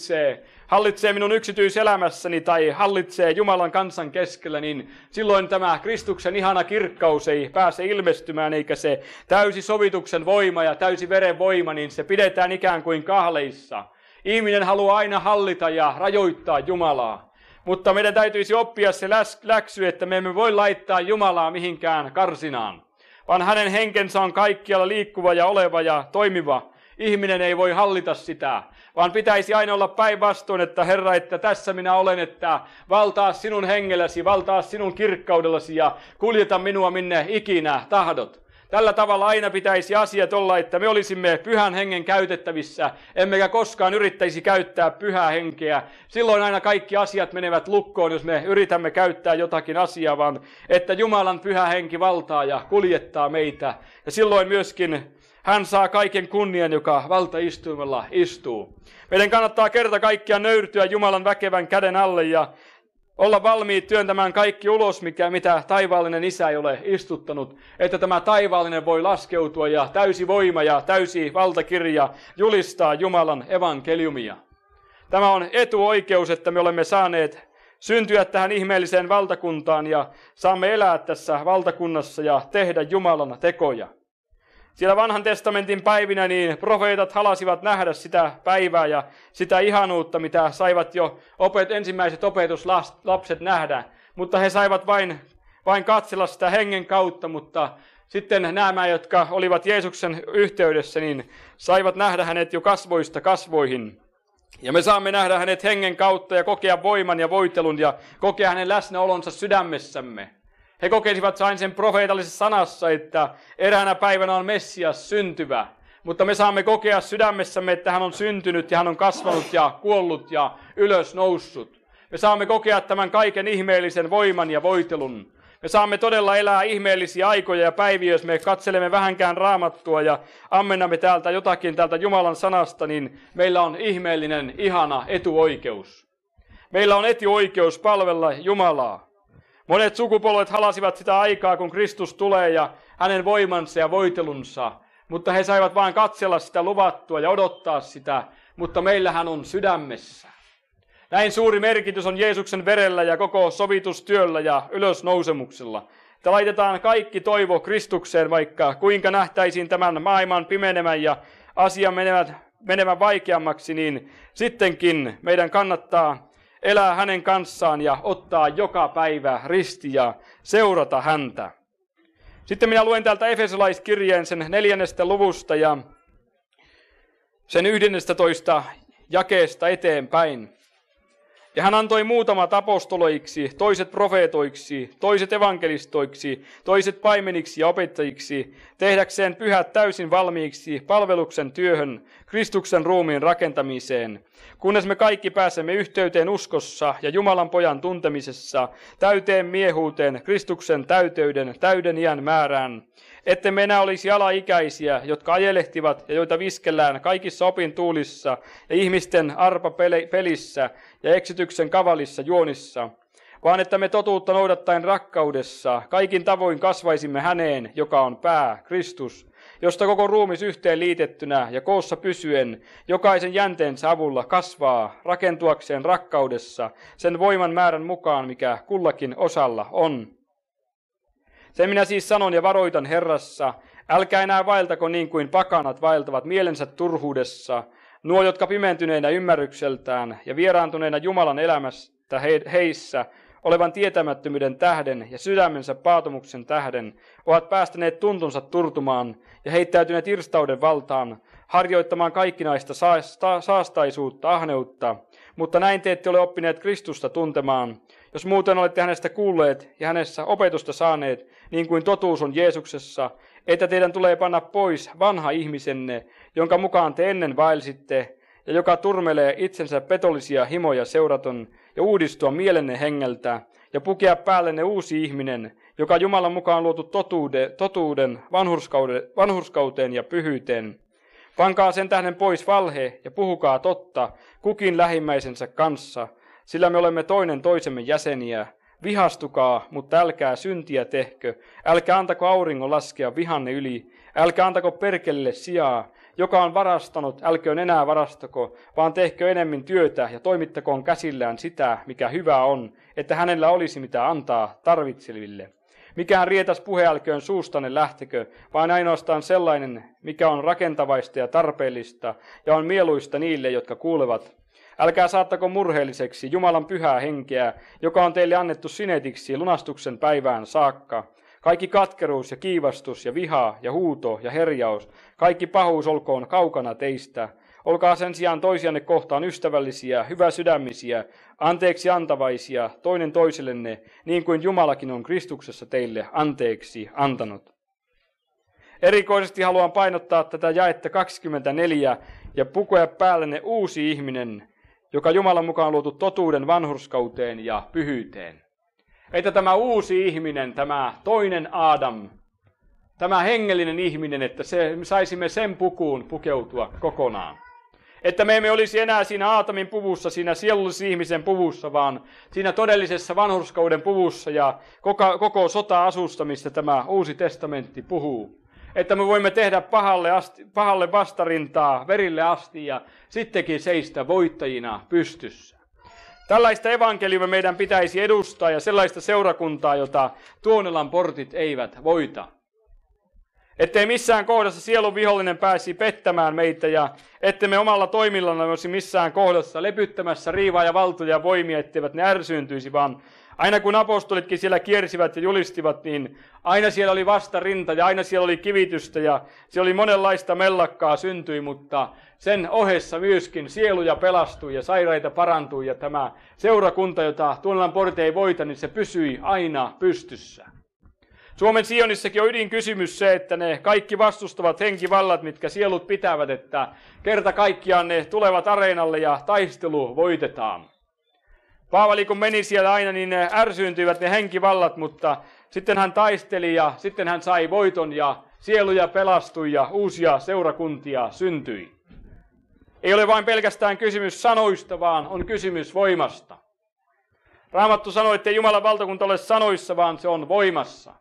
A: hallitsee minun yksityiselämässäni tai hallitsee Jumalan kansan keskellä, niin silloin tämä Kristuksen ihana kirkkaus ei pääse ilmestymään, eikä se täysi sovituksen voima ja täysi veren voima, niin se pidetään ikään kuin kahleissa. Ihminen haluaa aina hallita ja rajoittaa Jumalaa, mutta meidän täytyisi oppia se läksy, että me emme voi laittaa Jumalaa mihinkään karsinaan, vaan hänen henkensä on kaikkialla liikkuva ja oleva ja toimiva. Ihminen ei voi hallita sitä, vaan pitäisi aina olla päinvastoin, että Herra, että tässä minä olen, että valtaa sinun hengelläsi, valtaa sinun kirkkaudellasi ja kuljeta minua minne ikinä tahdot. Tällä tavalla aina pitäisi asiat olla, että me olisimme pyhän hengen käytettävissä, emmekä koskaan yrittäisi käyttää pyhää henkeä. Silloin aina kaikki asiat menevät lukkoon, jos me yritämme käyttää jotakin asiaa, vaan että Jumalan pyhä henki valtaa ja kuljettaa meitä. Ja silloin myöskin Hän saa kaiken kunnian, joka valtaistuimella istuu. Meidän kannattaa kerta kaikkiaan nöyrtyä Jumalan väkevän käden alle ja olla valmiit työntämään kaikki ulos, mitä taivaallinen Isä ei ole istuttanut, että tämä taivaallinen voi laskeutua ja täysi voima ja täysi valtakirja julistaa Jumalan evankeliumia. Tämä on etuoikeus, että me olemme saaneet syntyä tähän ihmeelliseen valtakuntaan ja saamme elää tässä valtakunnassa ja tehdä Jumalan tekoja. Siellä vanhan testamentin päivinä niin profeetat halasivat nähdä sitä päivää ja sitä ihanuutta, mitä saivat jo ensimmäiset opetuslapset nähdä. Mutta he saivat vain katsella sitä hengen kautta, mutta sitten nämä, jotka olivat Jeesuksen yhteydessä, niin saivat nähdä hänet jo kasvoista kasvoihin. Ja me saamme nähdä hänet hengen kautta ja kokea voiman ja voitelun ja kokea hänen läsnäolonsa sydämessämme. He kokesivat sain sen profeetallisessa sanassa, että eräänä päivänä on Messias syntyvä. Mutta me saamme kokea sydämessämme, että hän on syntynyt ja hän on kasvanut ja kuollut ja ylös noussut. Me saamme kokea tämän kaiken ihmeellisen voiman ja voitelun. Me saamme todella elää ihmeellisiä aikoja ja päiviä, jos me katselemme vähänkään Raamattua ja ammennamme täältä jotakin täältä Jumalan sanasta, niin meillä on ihmeellinen, ihana etuoikeus. Meillä on etuoikeus palvella Jumalaa. Monet sukupolvet halasivat sitä aikaa, kun Kristus tulee ja hänen voimansa ja voitelunsa, mutta he saivat vain katsella sitä luvattua ja odottaa sitä, mutta meillähän on sydämessä. Näin suuri merkitys on Jeesuksen verellä ja koko sovitustyöllä ja ylösnousemuksella, että laitetaan kaikki toivo Kristukseen, vaikka kuinka nähtäisiin tämän maailman pimenevän ja asian menevän vaikeammaksi, niin sittenkin meidän kannattaa elää hänen kanssaan ja ottaa joka päivä risti ja seurata häntä. Sitten minä luen täältä Efesolaiskirjeen sen 4. luvusta ja sen 11. jakeesta eteenpäin. Ja hän antoi muutamat apostoloiksi, toiset profeetoiksi, toiset evankelistoiksi, toiset paimeniksi ja opettajiksi, tehdäkseen pyhät täysin valmiiksi palveluksen työhön, Kristuksen ruumiin rakentamiseen, kunnes me kaikki pääsemme yhteyteen uskossa ja Jumalan pojan tuntemisessa, täyteen miehuuteen, Kristuksen täyden iän määrään, ettemme enää olisi alaikäisiä, jotka ajelehtivat ja joita viskellään kaikissa opintuulissa ja ihmisten arpapelissä ja eksityksen kavalissa juonissa, vaan että me totuutta noudattaen rakkaudessa kaikin tavoin kasvaisimme häneen, joka on pää, Kristus, josta koko ruumis yhteen liitettynä ja koossa pysyen, jokaisen jänteensä avulla kasvaa rakentuakseen rakkaudessa sen voiman määrän mukaan, mikä kullakin osalla on. Sen minä siis sanon ja varoitan Herrassa, älkää enää vaeltako niin kuin pakanat vaeltavat mielensä turhuudessa, nuo, jotka pimentyneinä ymmärrykseltään ja vieraantuneina Jumalan elämästä heissä olevan tietämättömyyden tähden ja sydämensä paatomuksen tähden ovat päästäneet tuntonsa turtumaan ja heittäytyneet irstauden valtaan, harjoittamaan kaikkinaista saastaisuutta, ahneutta, mutta näin te ette ole oppineet Kristusta tuntemaan. Jos muuten olette hänestä kuulleet ja hänessä opetusta saaneet, niin kuin totuus on Jeesuksessa, että teidän tulee panna pois vanha ihmisenne, jonka mukaan te ennen vaelsitte, ja joka turmelee itsensä petollisia himoja seuraton, ja uudistua mielenne hengeltä, ja pukea päällenne uusi ihminen, joka Jumalan mukaan luotu totuuden vanhurskauteen ja pyhyyteen. Pankaa sen tähden pois valhe ja puhukaa totta kukin lähimmäisensä kanssa, sillä me olemme toinen toisemme jäseniä. Vihastukaa, mutta älkää syntiä tehkö, älkää antako auringon laskea vihanne yli, älkää antako perkelille sijaa, joka on varastanut, älköön enää varastako, vaan tehkö enemmän työtä ja toimittakoon käsillään sitä, mikä hyvä on, että hänellä olisi mitä antaa tarvitseville. Mikään rietas puhe älköön suustanne lähtekö, vaan ainoastaan sellainen, mikä on rakentavaista ja tarpeellista ja on mieluista niille, jotka kuulevat. Älkää saattako murheelliseksi Jumalan pyhää henkeä, joka on teille annettu sinetiksi lunastuksen päivään saakka. Kaikki katkeruus ja kiivastus ja viha ja huuto ja herjaus, kaikki pahuus olkoon kaukana teistä. Olkaa sen sijaan toisianne kohtaan ystävällisiä, hyväsydämisiä, anteeksi antavaisia, toinen toisellenne, niin kuin Jumalakin on Kristuksessa teille anteeksi antanut. Erikoisesti haluan painottaa tätä jaetta 24 ja pukea päällenne uusi ihminen, joka Jumalan mukaan luotu totuuden vanhurskauteen ja pyhyyteen. Että tämä uusi ihminen, tämä toinen Aadam, tämä hengellinen ihminen, että me saisimme sen pukuun pukeutua kokonaan. Että me emme olisi enää siinä Aatamin puvussa, siinä sielullisen ihmisen puvussa, vaan siinä todellisessa vanhurskauden puvussa ja koko sota-asusta, mistä tämä Uusi testamentti puhuu. Että me voimme tehdä pahalle vastarintaa verille asti ja sittenkin seistä voittajina pystyssä. Tällaista evankeliumia meidän pitäisi edustaa ja sellaista seurakuntaa, jota Tuonelan portit eivät voita. Ettei missään kohdassa sielun vihollinen pääsi pettämään meitä ja ettei me omalla toimillamme olisi missään kohdassa lepyttämässä riivaa ja valtoja voimia, etteivät ne ärsyyntyisi, vaan aina kun apostolitkin siellä kiersivät ja julistivat, niin aina siellä oli vastarinta ja aina siellä oli kivitystä ja siellä oli monenlaista mellakkaa syntyi, mutta sen ohessa myöskin sieluja pelastui ja sairaita parantui ja tämä seurakunta, jota Tuonelan portit ei voita, niin se pysyi aina pystyssä. Suomen Sionissakin on ydinkysymys se, että ne kaikki vastustavat henkivallat, mitkä sielut pitävät, että kerta kaikkiaan ne tulevat areenalle ja taistelu voitetaan. Paavali kun meni siellä aina, niin ne ärsyyntyivät ne henkivallat, mutta sitten hän taisteli ja sitten hän sai voiton ja sieluja pelastui ja uusia seurakuntia syntyi. Ei ole vain pelkästään kysymys sanoista, vaan on kysymys voimasta. Raamattu sanoi, että ei Jumalan valtakunta ole sanoissa, vaan se on voimassa.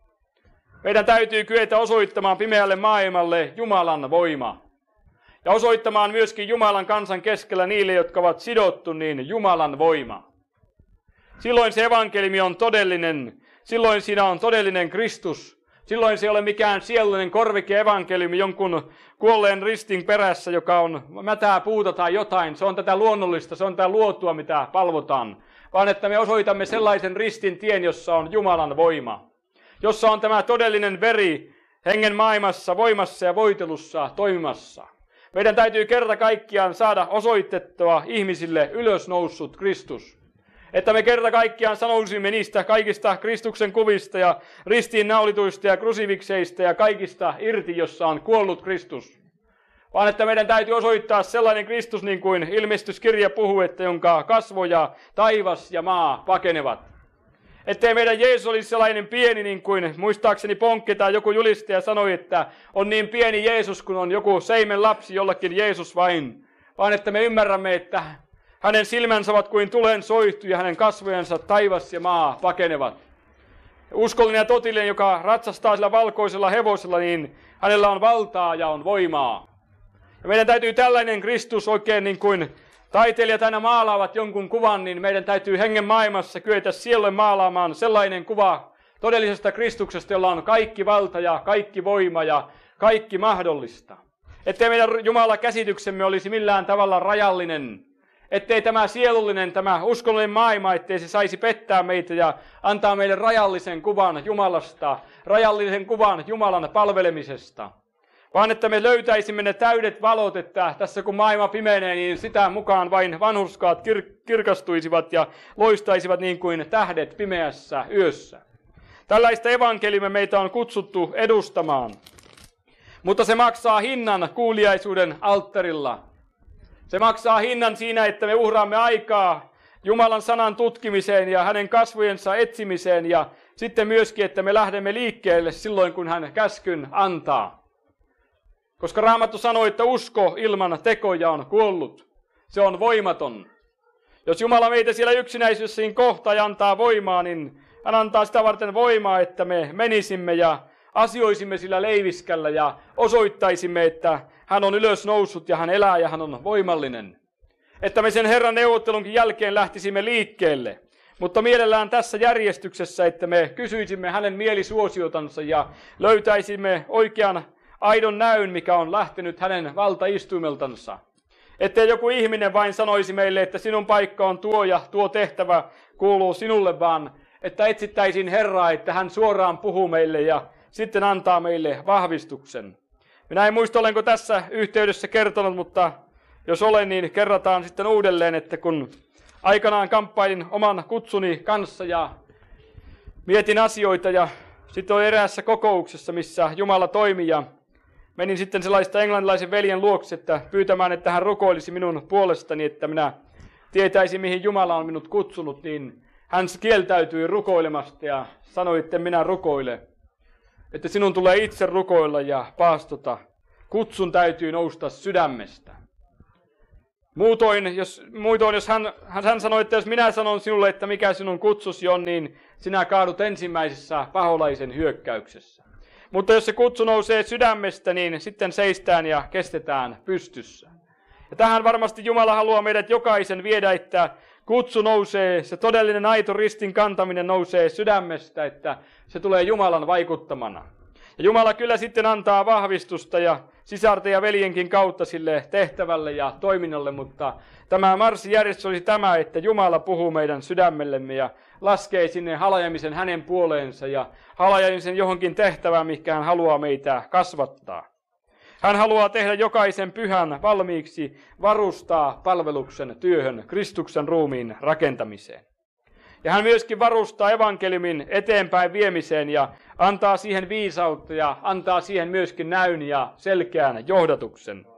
A: Meidän täytyy kyetä osoittamaan pimeälle maailmalle Jumalan voima. Ja osoittamaan myöskin Jumalan kansan keskellä niille, jotka ovat sidottu, niin Jumalan voima. Silloin se evankeliumi on todellinen. Silloin siinä on todellinen Kristus. Silloin se ei ole mikään sielullinen korvike evankeliumi jonkun kuolleen ristin perässä, joka on mätää puuta tai jotain. Se on tätä luonnollista, se on tätä luotua, mitä palvotaan. Vaan että me osoitamme sellaisen ristin tien, jossa on Jumalan voima. Jossa on tämä todellinen veri hengen maailmassa, voimassa ja voitelussa toimimassa. Meidän täytyy kerta kaikkiaan saada osoitettua ihmisille ylösnoussut Kristus. Että me kerta kaikkiaan sanoisimme niistä kaikista Kristuksen kuvista ja ristiinnaulituista ja krusifikseista ja kaikista irti, jossa on kuollut Kristus. Vaan että meidän täytyy osoittaa sellainen Kristus, niin kuin ilmestyskirja puhuu, että jonka kasvoja taivas ja maa pakenevat. Ettei meidän Jeesus olisi sellainen pieni, niin kuin muistaakseni Ponkki tai joku julistaja sanoi, että on niin pieni Jeesus, kun on joku seimen lapsi, jollakin Jeesus vain. Vaan että me ymmärrämme, että hänen silmänsä ovat kuin tulen soihtu ja hänen kasvojensa taivas ja maa pakenevat. Uskollinen ja totillinen, joka ratsastaa sillä valkoisella hevosella, niin hänellä on valtaa ja on voimaa. Ja meidän täytyy tällainen Kristus oikein niin kuin taiteilijat aina maalaavat jonkun kuvan, niin meidän täytyy hengen maailmassa kyetä sielulle maalaamaan sellainen kuva todellisesta Kristuksesta, jolla on kaikki valta ja kaikki voima ja kaikki mahdollista. Ettei meidän Jumalan käsityksemme olisi millään tavalla rajallinen. Ettei tämä sielullinen, tämä uskollinen maailma, ettei se saisi pettää meitä ja antaa meille rajallisen kuvan Jumalasta, rajallisen kuvan Jumalan palvelemisesta. Vaan että me löytäisimme ne täydet valot, että tässä kun maailma pimenee, niin sitä mukaan vain vanhurskaat kirkastuisivat ja loistaisivat niin kuin tähdet pimeässä yössä. Tällaista evankeliumia meitä on kutsuttu edustamaan. Mutta se maksaa hinnan kuuliaisuuden alttarilla. Se maksaa hinnan siinä, että me uhraamme aikaa Jumalan sanan tutkimiseen ja hänen kasvojensa etsimiseen ja sitten myöskin, että me lähdemme liikkeelle silloin, kun hän käskyn antaa. Koska Raamattu sanoi, että usko ilman tekoja on kuollut. Se on voimaton. Jos Jumala meitä siellä yksinäisyydessä kohtaa ja antaa voimaa, niin hän antaa sitä varten voimaa, että me menisimme ja asioisimme sillä leiviskällä ja osoittaisimme, että hän on ylös noussut ja hän elää ja hän on voimallinen. Että me sen Herran neuvottelunkin jälkeen lähtisimme liikkeelle. Mutta mielellään tässä järjestyksessä, että me kysyisimme hänen mielisuosiotansa ja löytäisimme oikean aidon näyn, mikä on lähtenyt hänen valtaistuimeltansa. Ettei joku ihminen vain sanoisi meille, että sinun paikka on tuo ja tuo tehtävä kuuluu sinulle, vaan että etsittäisiin Herraa, että hän suoraan puhuu meille ja sitten antaa meille vahvistuksen. Minä en muista, olenko tässä yhteydessä kertonut, mutta jos olen, niin kerrataan sitten uudelleen, että kun aikanaan kamppailin oman kutsuni kanssa ja mietin asioita ja sitten olin eräässä kokouksessa, missä Jumala toimi ja menin sitten sellaista englantilaisen veljen luokse, että pyytämään, että hän rukoilisi minun puolestani, että minä tietäisin, mihin Jumala on minut kutsunut, niin hän kieltäytyi rukoilemasta ja sanoi, että minä rukoile. että sinun tulee itse rukoilla ja paastota. Kutsun täytyy nousta sydämestä. Muutoin, jos hän sanoi, että jos minä sanon sinulle, että mikä sinun kutsusi on, niin sinä kaadut ensimmäisessä paholaisen hyökkäyksessä. Mutta jos se kutsu nousee sydämestä, niin sitten seistään ja kestetään pystyssä. Ja tähän varmasti Jumala haluaa meidät jokaisen viedä, että kutsu nousee, se todellinen aito ristin kantaminen nousee sydämestä, että se tulee Jumalan vaikuttamana. Ja Jumala kyllä sitten antaa vahvistusta ja sisarten ja veljenkin kautta sille tehtävälle ja toiminnalle, mutta tämä marssijärjestys olisi tämä, että Jumala puhuu meidän sydämellemme ja laskee sinne halajamisen hänen puoleensa ja halajamisen johonkin tehtävään, mikä hän haluaa meitä kasvattaa. Hän haluaa tehdä jokaisen pyhän valmiiksi varustaa palveluksen työhön, Kristuksen ruumiin rakentamiseen. Ja hän myöskin varustaa evankeliumin eteenpäin viemiseen ja antaa siihen viisautta ja antaa siihen myöskin näyn ja selkeän johdatuksen.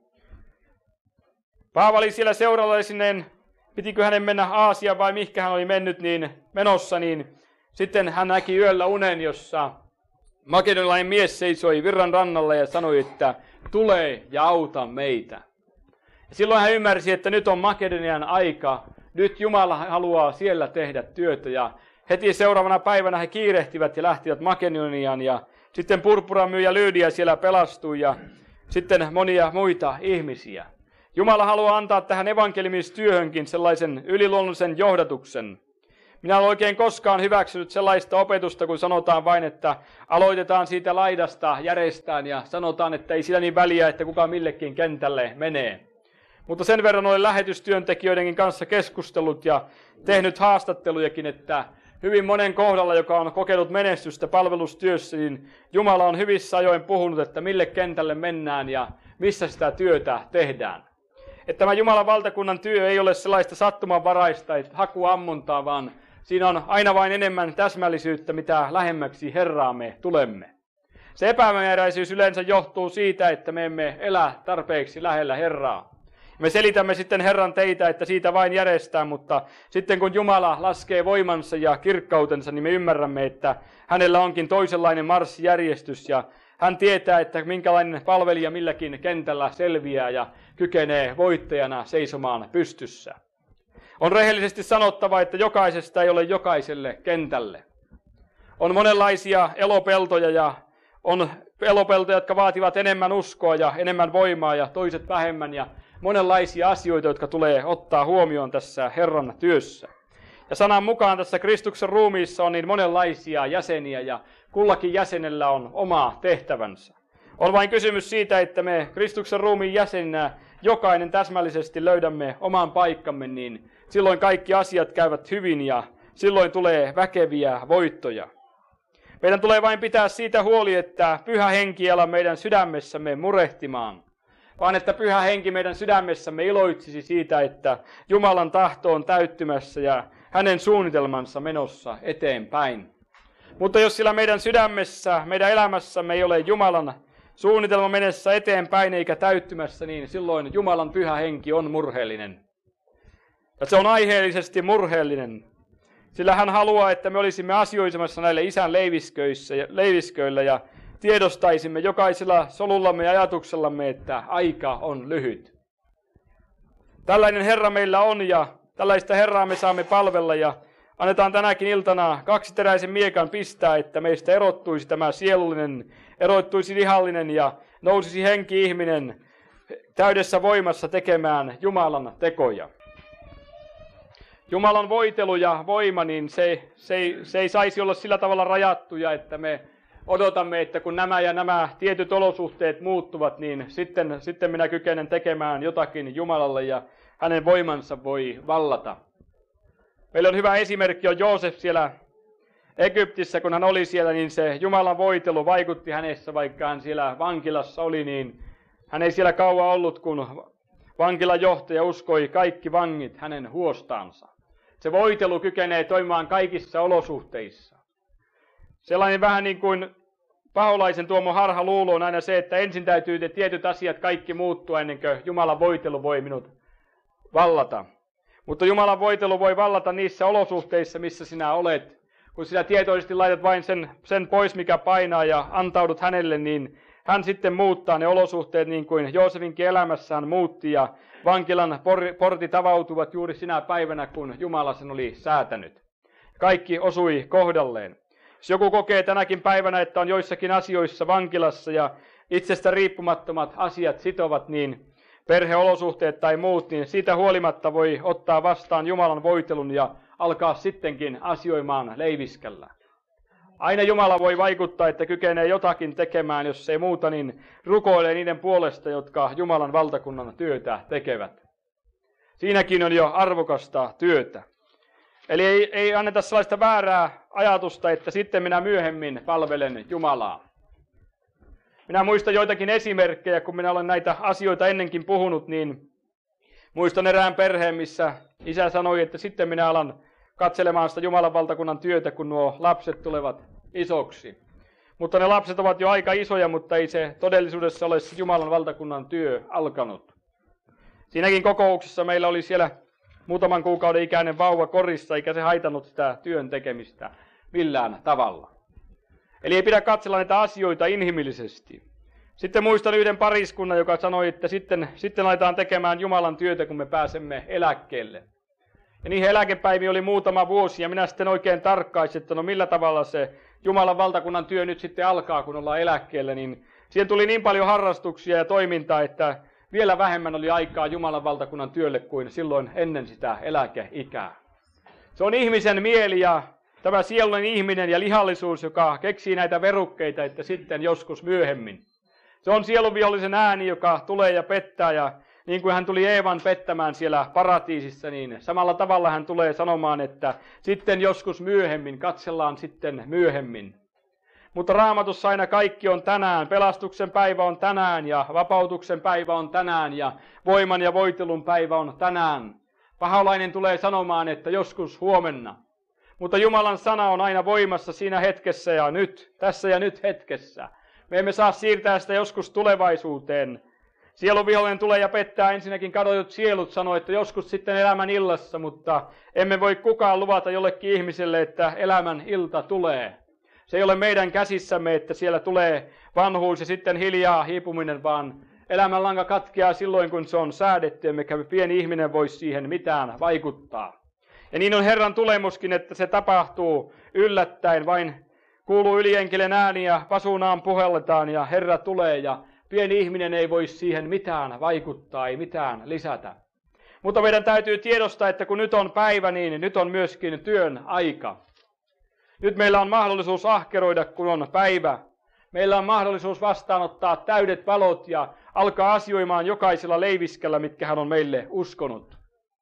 A: Paavali siellä seuralaisineen, pitikö hänen mennä Aasiaan vai mihinkä hän oli mennyt menossa, niin sitten hän näki yöllä unen, jossa makedonilainen mies seisoi virran rannalla ja sanoi, että tule ja auta meitä. Ja silloin hän ymmärsi, että nyt on Makedonian aika. Nyt Jumala haluaa siellä tehdä työtä ja heti seuraavana päivänä he kiirehtivät ja lähtivät Makedoniaan ja sitten purppuramyyjä Lydia siellä pelastui ja sitten monia muita ihmisiä. Jumala haluaa antaa tähän evankeliumistyöhönkin sellaisen yliluonnollisen johdatuksen. Minä olen oikein koskaan hyväksynyt sellaista opetusta, kun sanotaan vain, että aloitetaan siitä laidasta järjestään ja sanotaan, että ei sillä niin väliä, että kuka millekin kentälle menee. Mutta sen verran olen lähetystyöntekijöidenkin kanssa keskustellut ja tehnyt haastattelujakin, että hyvin monen kohdalla, joka on kokenut menestystä palvelustyössä, niin Jumala on hyvissä ajoin puhunut, että mille kentälle mennään ja missä sitä työtä tehdään. Että tämä Jumalan valtakunnan työ ei ole sellaista sattumanvaraista, että hakuammuntaa, vaan siinä on aina vain enemmän täsmällisyyttä, mitä lähemmäksi Herraa me tulemme. Se epämääräisyys yleensä johtuu siitä, että me emme elä tarpeeksi lähellä Herraa. Me selitämme sitten Herran teitä, että siitä vain järjestää, mutta sitten kun Jumala laskee voimansa ja kirkkautensa, niin me ymmärrämme, että hänellä onkin toisenlainen marssijärjestys ja hän tietää, että minkälainen palvelija milläkin kentällä selviää ja kykenee voittajana seisomaan pystyssä. On rehellisesti sanottava, että jokaisesta ei ole jokaiselle kentälle. On monenlaisia elopeltoja ja on elopeltoja, jotka vaativat enemmän uskoa ja enemmän voimaa ja toiset vähemmän ja monenlaisia asioita, jotka tulee ottaa huomioon tässä Herran työssä. Ja sanan mukaan tässä Kristuksen ruumiissa on niin monenlaisia jäseniä ja kullakin jäsenellä on oma tehtävänsä. On vain kysymys siitä, että me Kristuksen ruumiin jäseninä jokainen täsmällisesti löydämme oman paikkamme, niin silloin kaikki asiat käyvät hyvin ja silloin tulee väkeviä voittoja. Meidän tulee vain pitää siitä huoli, että Pyhä Henki ei ala meidän sydämessämme murehtimaan, vaan että Pyhä Henki meidän sydämessämme iloitsisi siitä, että Jumalan tahto on täyttymässä ja hänen suunnitelmansa menossa eteenpäin. Mutta jos sillä meidän sydämessä, meidän elämässämme ei ole Jumalan suunnitelma menessä eteenpäin eikä täyttymässä, niin silloin Jumalan Pyhä Henki on murheellinen. Ja se on aiheellisesti murheellinen, sillä hän haluaa, että me olisimme asioisemassa näille isän leivisköillä ja tiedostaisimme jokaisella solullamme ja ajatuksellamme, että aika on lyhyt. Tällainen Herra meillä on ja tällaista Herraa me saamme palvella ja annetaan tänäkin iltana kaksiteräisen miekan pistää, että meistä erottuisi tämä sielullinen, erottuisi lihallinen ja nousisi henki-ihminen täydessä voimassa tekemään Jumalan tekoja. Jumalan voitelu ja voima, niin se ei saisi olla sillä tavalla rajattuja, että me odotamme, että kun nämä ja nämä tietyt olosuhteet muuttuvat, niin sitten minä kykenen tekemään jotakin Jumalalle ja hänen voimansa voi vallata. Meillä on hyvä esimerkki, on Joosef siellä Egyptissä, kun hän oli siellä, niin se Jumalan voitelu vaikutti hänessä, vaikka hän siellä vankilassa oli, niin hän ei siellä kauan ollut, kun vankilan johtaja uskoi kaikki vangit hänen huostaansa. Se voitelu kykenee toimimaan kaikissa olosuhteissa. Sellainen vähän niin kuin paholaisen tuomo harhaluulo on aina se, että ensin täytyy tietyt asiat kaikki muuttua ennen kuin Jumalan voitelu voi minut vallata. Mutta Jumalan voitelu voi vallata niissä olosuhteissa, missä sinä olet. kun sinä tietoisesti laitat vain sen pois, mikä painaa, ja antaudut hänelle, niin hän sitten muuttaa ne olosuhteet niin kuin Joosefinkin elämässään muutti, ja vankilan portit avautuvat juuri sinä päivänä, kun Jumala sen oli säätänyt. Kaikki osui kohdalleen. Jos joku kokee tänäkin päivänä, että on joissakin asioissa vankilassa ja itsestä riippumattomat asiat sitovat, niin perheolosuhteet tai muut, niin siitä huolimatta voi ottaa vastaan Jumalan voitelun ja alkaa sittenkin asioimaan leiviskällä. Aina Jumala voi vaikuttaa, että kykenee jotakin tekemään, jos ei muuta, niin rukoilee niiden puolesta, jotka Jumalan valtakunnan työtä tekevät. Siinäkin on jo arvokasta työtä. Eli ei anneta sellaista väärää ajatusta, että sitten minä myöhemmin palvelen Jumalaa. Minä muistan joitakin esimerkkejä, kun minä olen näitä asioita ennenkin puhunut, niin muistan erään perheen, missä isä sanoi, että sitten minä alan katselemaan sitä Jumalan valtakunnan työtä, kun nuo lapset tulevat isoksi. Mutta ne lapset ovat jo aika isoja, mutta ei se todellisuudessa ole se Jumalan valtakunnan työ alkanut. Siinäkin kokouksessa meillä oli siellä muutaman kuukauden ikäinen vauva korissa, eikä se haitannut sitä työn tekemistä millään tavalla. Eli ei pidä katsella näitä asioita inhimillisesti. Sitten muistan yhden pariskunnan, joka sanoi, että sitten aletaan tekemään Jumalan työtä, kun me pääsemme eläkkeelle. Ja niihin eläkepäiviin oli muutama vuosi, ja minä sitten oikein tarkkaisin, että no millä tavalla se Jumalan valtakunnan työ nyt sitten alkaa, kun ollaan eläkkeellä, niin siihen tuli niin paljon harrastuksia ja toimintaa, että vielä vähemmän oli aikaa Jumalan valtakunnan työlle kuin silloin ennen sitä eläkeikää. Se on ihmisen mieli ja tämä sielullinen ihminen ja lihallisuus, joka keksii näitä verukkeita, että sitten joskus myöhemmin. Se on sielunvihollisen ääni, joka tulee ja pettää, ja niin kuin hän tuli Eevan pettämään siellä paratiisissa, niin samalla tavalla hän tulee sanomaan, että sitten joskus myöhemmin, katsellaan sitten myöhemmin. Mutta Raamatussa aina kaikki on tänään, pelastuksen päivä on tänään, ja vapautuksen päivä on tänään, ja voiman ja voitelun päivä on tänään. Paholainen tulee sanomaan, että joskus huomenna. Mutta Jumalan sana on aina voimassa siinä hetkessä ja nyt, tässä ja nyt hetkessä. Me emme saa siirtää sitä joskus tulevaisuuteen. Sieluvihollinen tulee ja pettää ensinnäkin kadotut sielut, sanoo, että joskus sitten elämän illassa, mutta emme voi kukaan luvata jollekin ihmiselle, että elämän ilta tulee. Se ei ole meidän käsissämme, että siellä tulee vanhuus ja sitten hiljaa hiipuminen, vaan elämänlanka katkeaa silloin, kun se on säädetty, emmekä pieni ihminen voi siihen mitään vaikuttaa. Ja niin on Herran tulemuskin, että se tapahtuu yllättäen, vain kuuluu ylienkelen ääni ja pasunaan puhalletaan ja Herra tulee ja pieni ihminen ei voi siihen mitään vaikuttaa, ei mitään lisätä. Mutta meidän täytyy tiedostaa, että kun nyt on päivä, niin nyt on myöskin työn aika. Nyt meillä on mahdollisuus ahkeroida, kun on päivä. Meillä on mahdollisuus vastaanottaa täydet valot ja alkaa asioimaan jokaisella leiviskällä, mitkä hän on meille uskonut.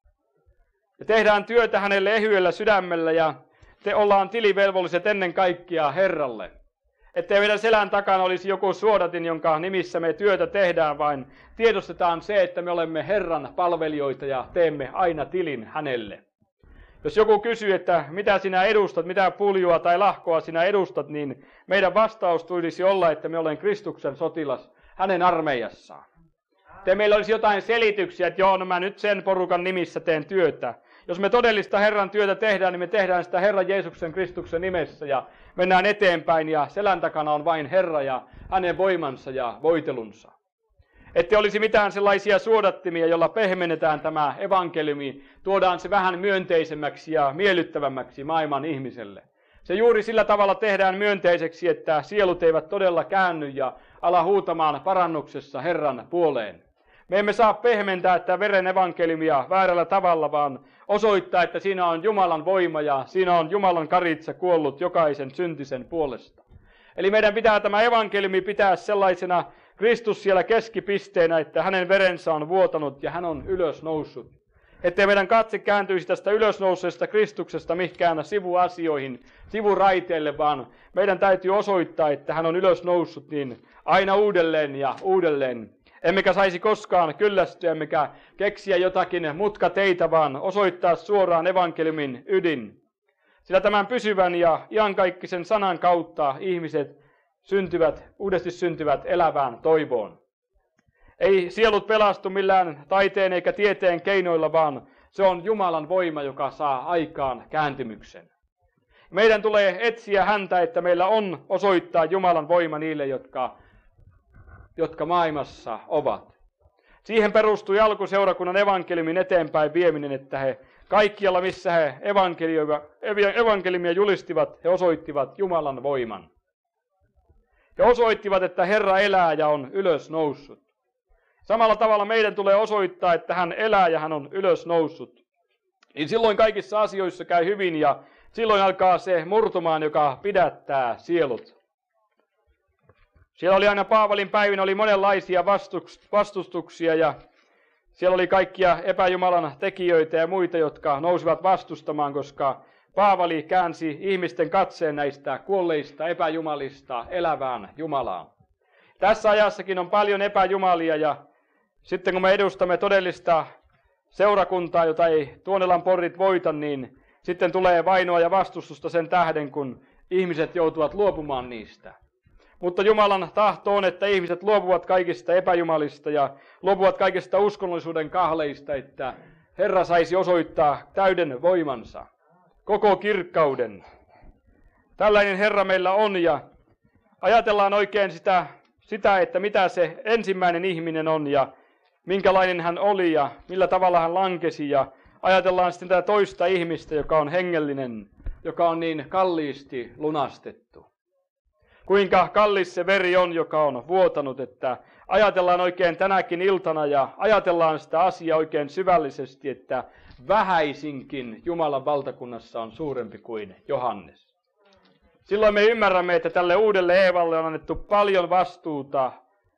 A: Ja tehdään työtä hänelle ehyellä sydämellä ja te ollaan tilivelvolliset ennen kaikkea Herralle. Ettei meidän selän takana olisi joku suodatin, jonka nimissä me työtä tehdään, vaan tiedostetaan se, että me olemme Herran palvelijoita ja teemme aina tilin hänelle. Jos joku kysyy, että mitä sinä edustat, mitä puljua tai lahkoa sinä edustat, niin meidän vastaus tulisi olla, että me olen Kristuksen sotilas hänen armeijassaan. Että meillä olisi jotain selityksiä, että joo, no mä nyt sen porukan nimissä teen työtä. Jos me todellista Herran työtä tehdään, niin me tehdään sitä Herran Jeesuksen Kristuksen nimessä ja mennään eteenpäin ja selän takana on vain Herra ja hänen voimansa ja voitelunsa. Ettei olisi mitään sellaisia suodattimia, jolla pehmennetään tämä evankeliumi, tuodaan se vähän myönteisemmäksi ja miellyttävämmäksi maailman ihmiselle. Se juuri sillä tavalla tehdään myönteiseksi, että sielut eivät todella käänny ja ala huutamaan parannuksessa Herran puoleen. Me emme saa pehmentää tätä veren evankeliumia väärällä tavalla, vaan osoittaa, että siinä on Jumalan voima ja siinä on Jumalan karitsa kuollut jokaisen syntisen puolesta. Eli meidän pitää tämä evankeliumi pitää sellaisena Kristus siellä keskipisteenä, että hänen verensä on vuotanut ja hän on ylös noussut. Ettei meidän katse kääntyisi tästä ylösnouseesta Kristuksesta mihinkään sivuasioihin, sivuraiteille, vaan meidän täytyy osoittaa, että hän on ylös noussut niin aina uudelleen ja uudelleen. Emmekä saisi koskaan kyllästyä, emmekä keksiä jotakin mutkateitä, vaan osoittaa suoraan evankeliumin ydin. Sillä tämän pysyvän ja iankaikkisen sanan kautta ihmiset uudesti syntyvät elävään toivoon. Ei sielut pelastu millään taiteen eikä tieteen keinoilla, vaan se on Jumalan voima, joka saa aikaan kääntymyksen. Meidän tulee etsiä häntä, että meillä on osoittaa Jumalan voima niille, jotka maailmassa ovat. Siihen perustui alkuseurakunnan evankeliumin eteenpäin vieminen, että he kaikkialla, missä he evankeliumia julistivat, he osoittivat Jumalan voiman. He osoittivat, että Herra elää ja on ylös noussut. Samalla tavalla meidän tulee osoittaa, että hän elää ja hän on ylös noussut. Niin silloin kaikissa asioissa käy hyvin ja silloin alkaa se murtumaan, joka pidättää sielut. Siellä oli aina Paavalin päivinä oli monenlaisia vastustuksia ja siellä oli kaikkia epäjumalan tekijöitä ja muita, jotka nousivat vastustamaan, koska Paavali käänsi ihmisten katseen näistä kuolleista epäjumalista elävään Jumalaan. Tässä ajassakin on paljon epäjumalia ja sitten kun me edustamme todellista seurakuntaa, jota ei Tuonelan porrit voita, niin sitten tulee vainoa ja vastustusta sen tähden, kun ihmiset joutuvat luopumaan niistä. Mutta Jumalan tahto on, että ihmiset luopuvat kaikista epäjumalista ja luopuvat kaikista uskonnollisuuden kahleista, että Herra saisi osoittaa täyden voimansa, koko kirkkauden. Tällainen Herra meillä on ja ajatellaan oikein sitä, että mitä se ensimmäinen ihminen on ja minkälainen hän oli ja millä tavalla hän lankesi ja ajatellaan sitten tätä toista ihmistä, joka on hengellinen, joka on niin kalliisti lunastettu. Kuinka kallis se veri on, joka on vuotanut, että ajatellaan oikein tänäkin iltana ja ajatellaan sitä asiaa oikein syvällisesti, että vähäisinkin Jumalan valtakunnassa on suurempi kuin Johannes. Silloin me ymmärrämme, että tälle uudelle Eevalle on annettu paljon vastuuta,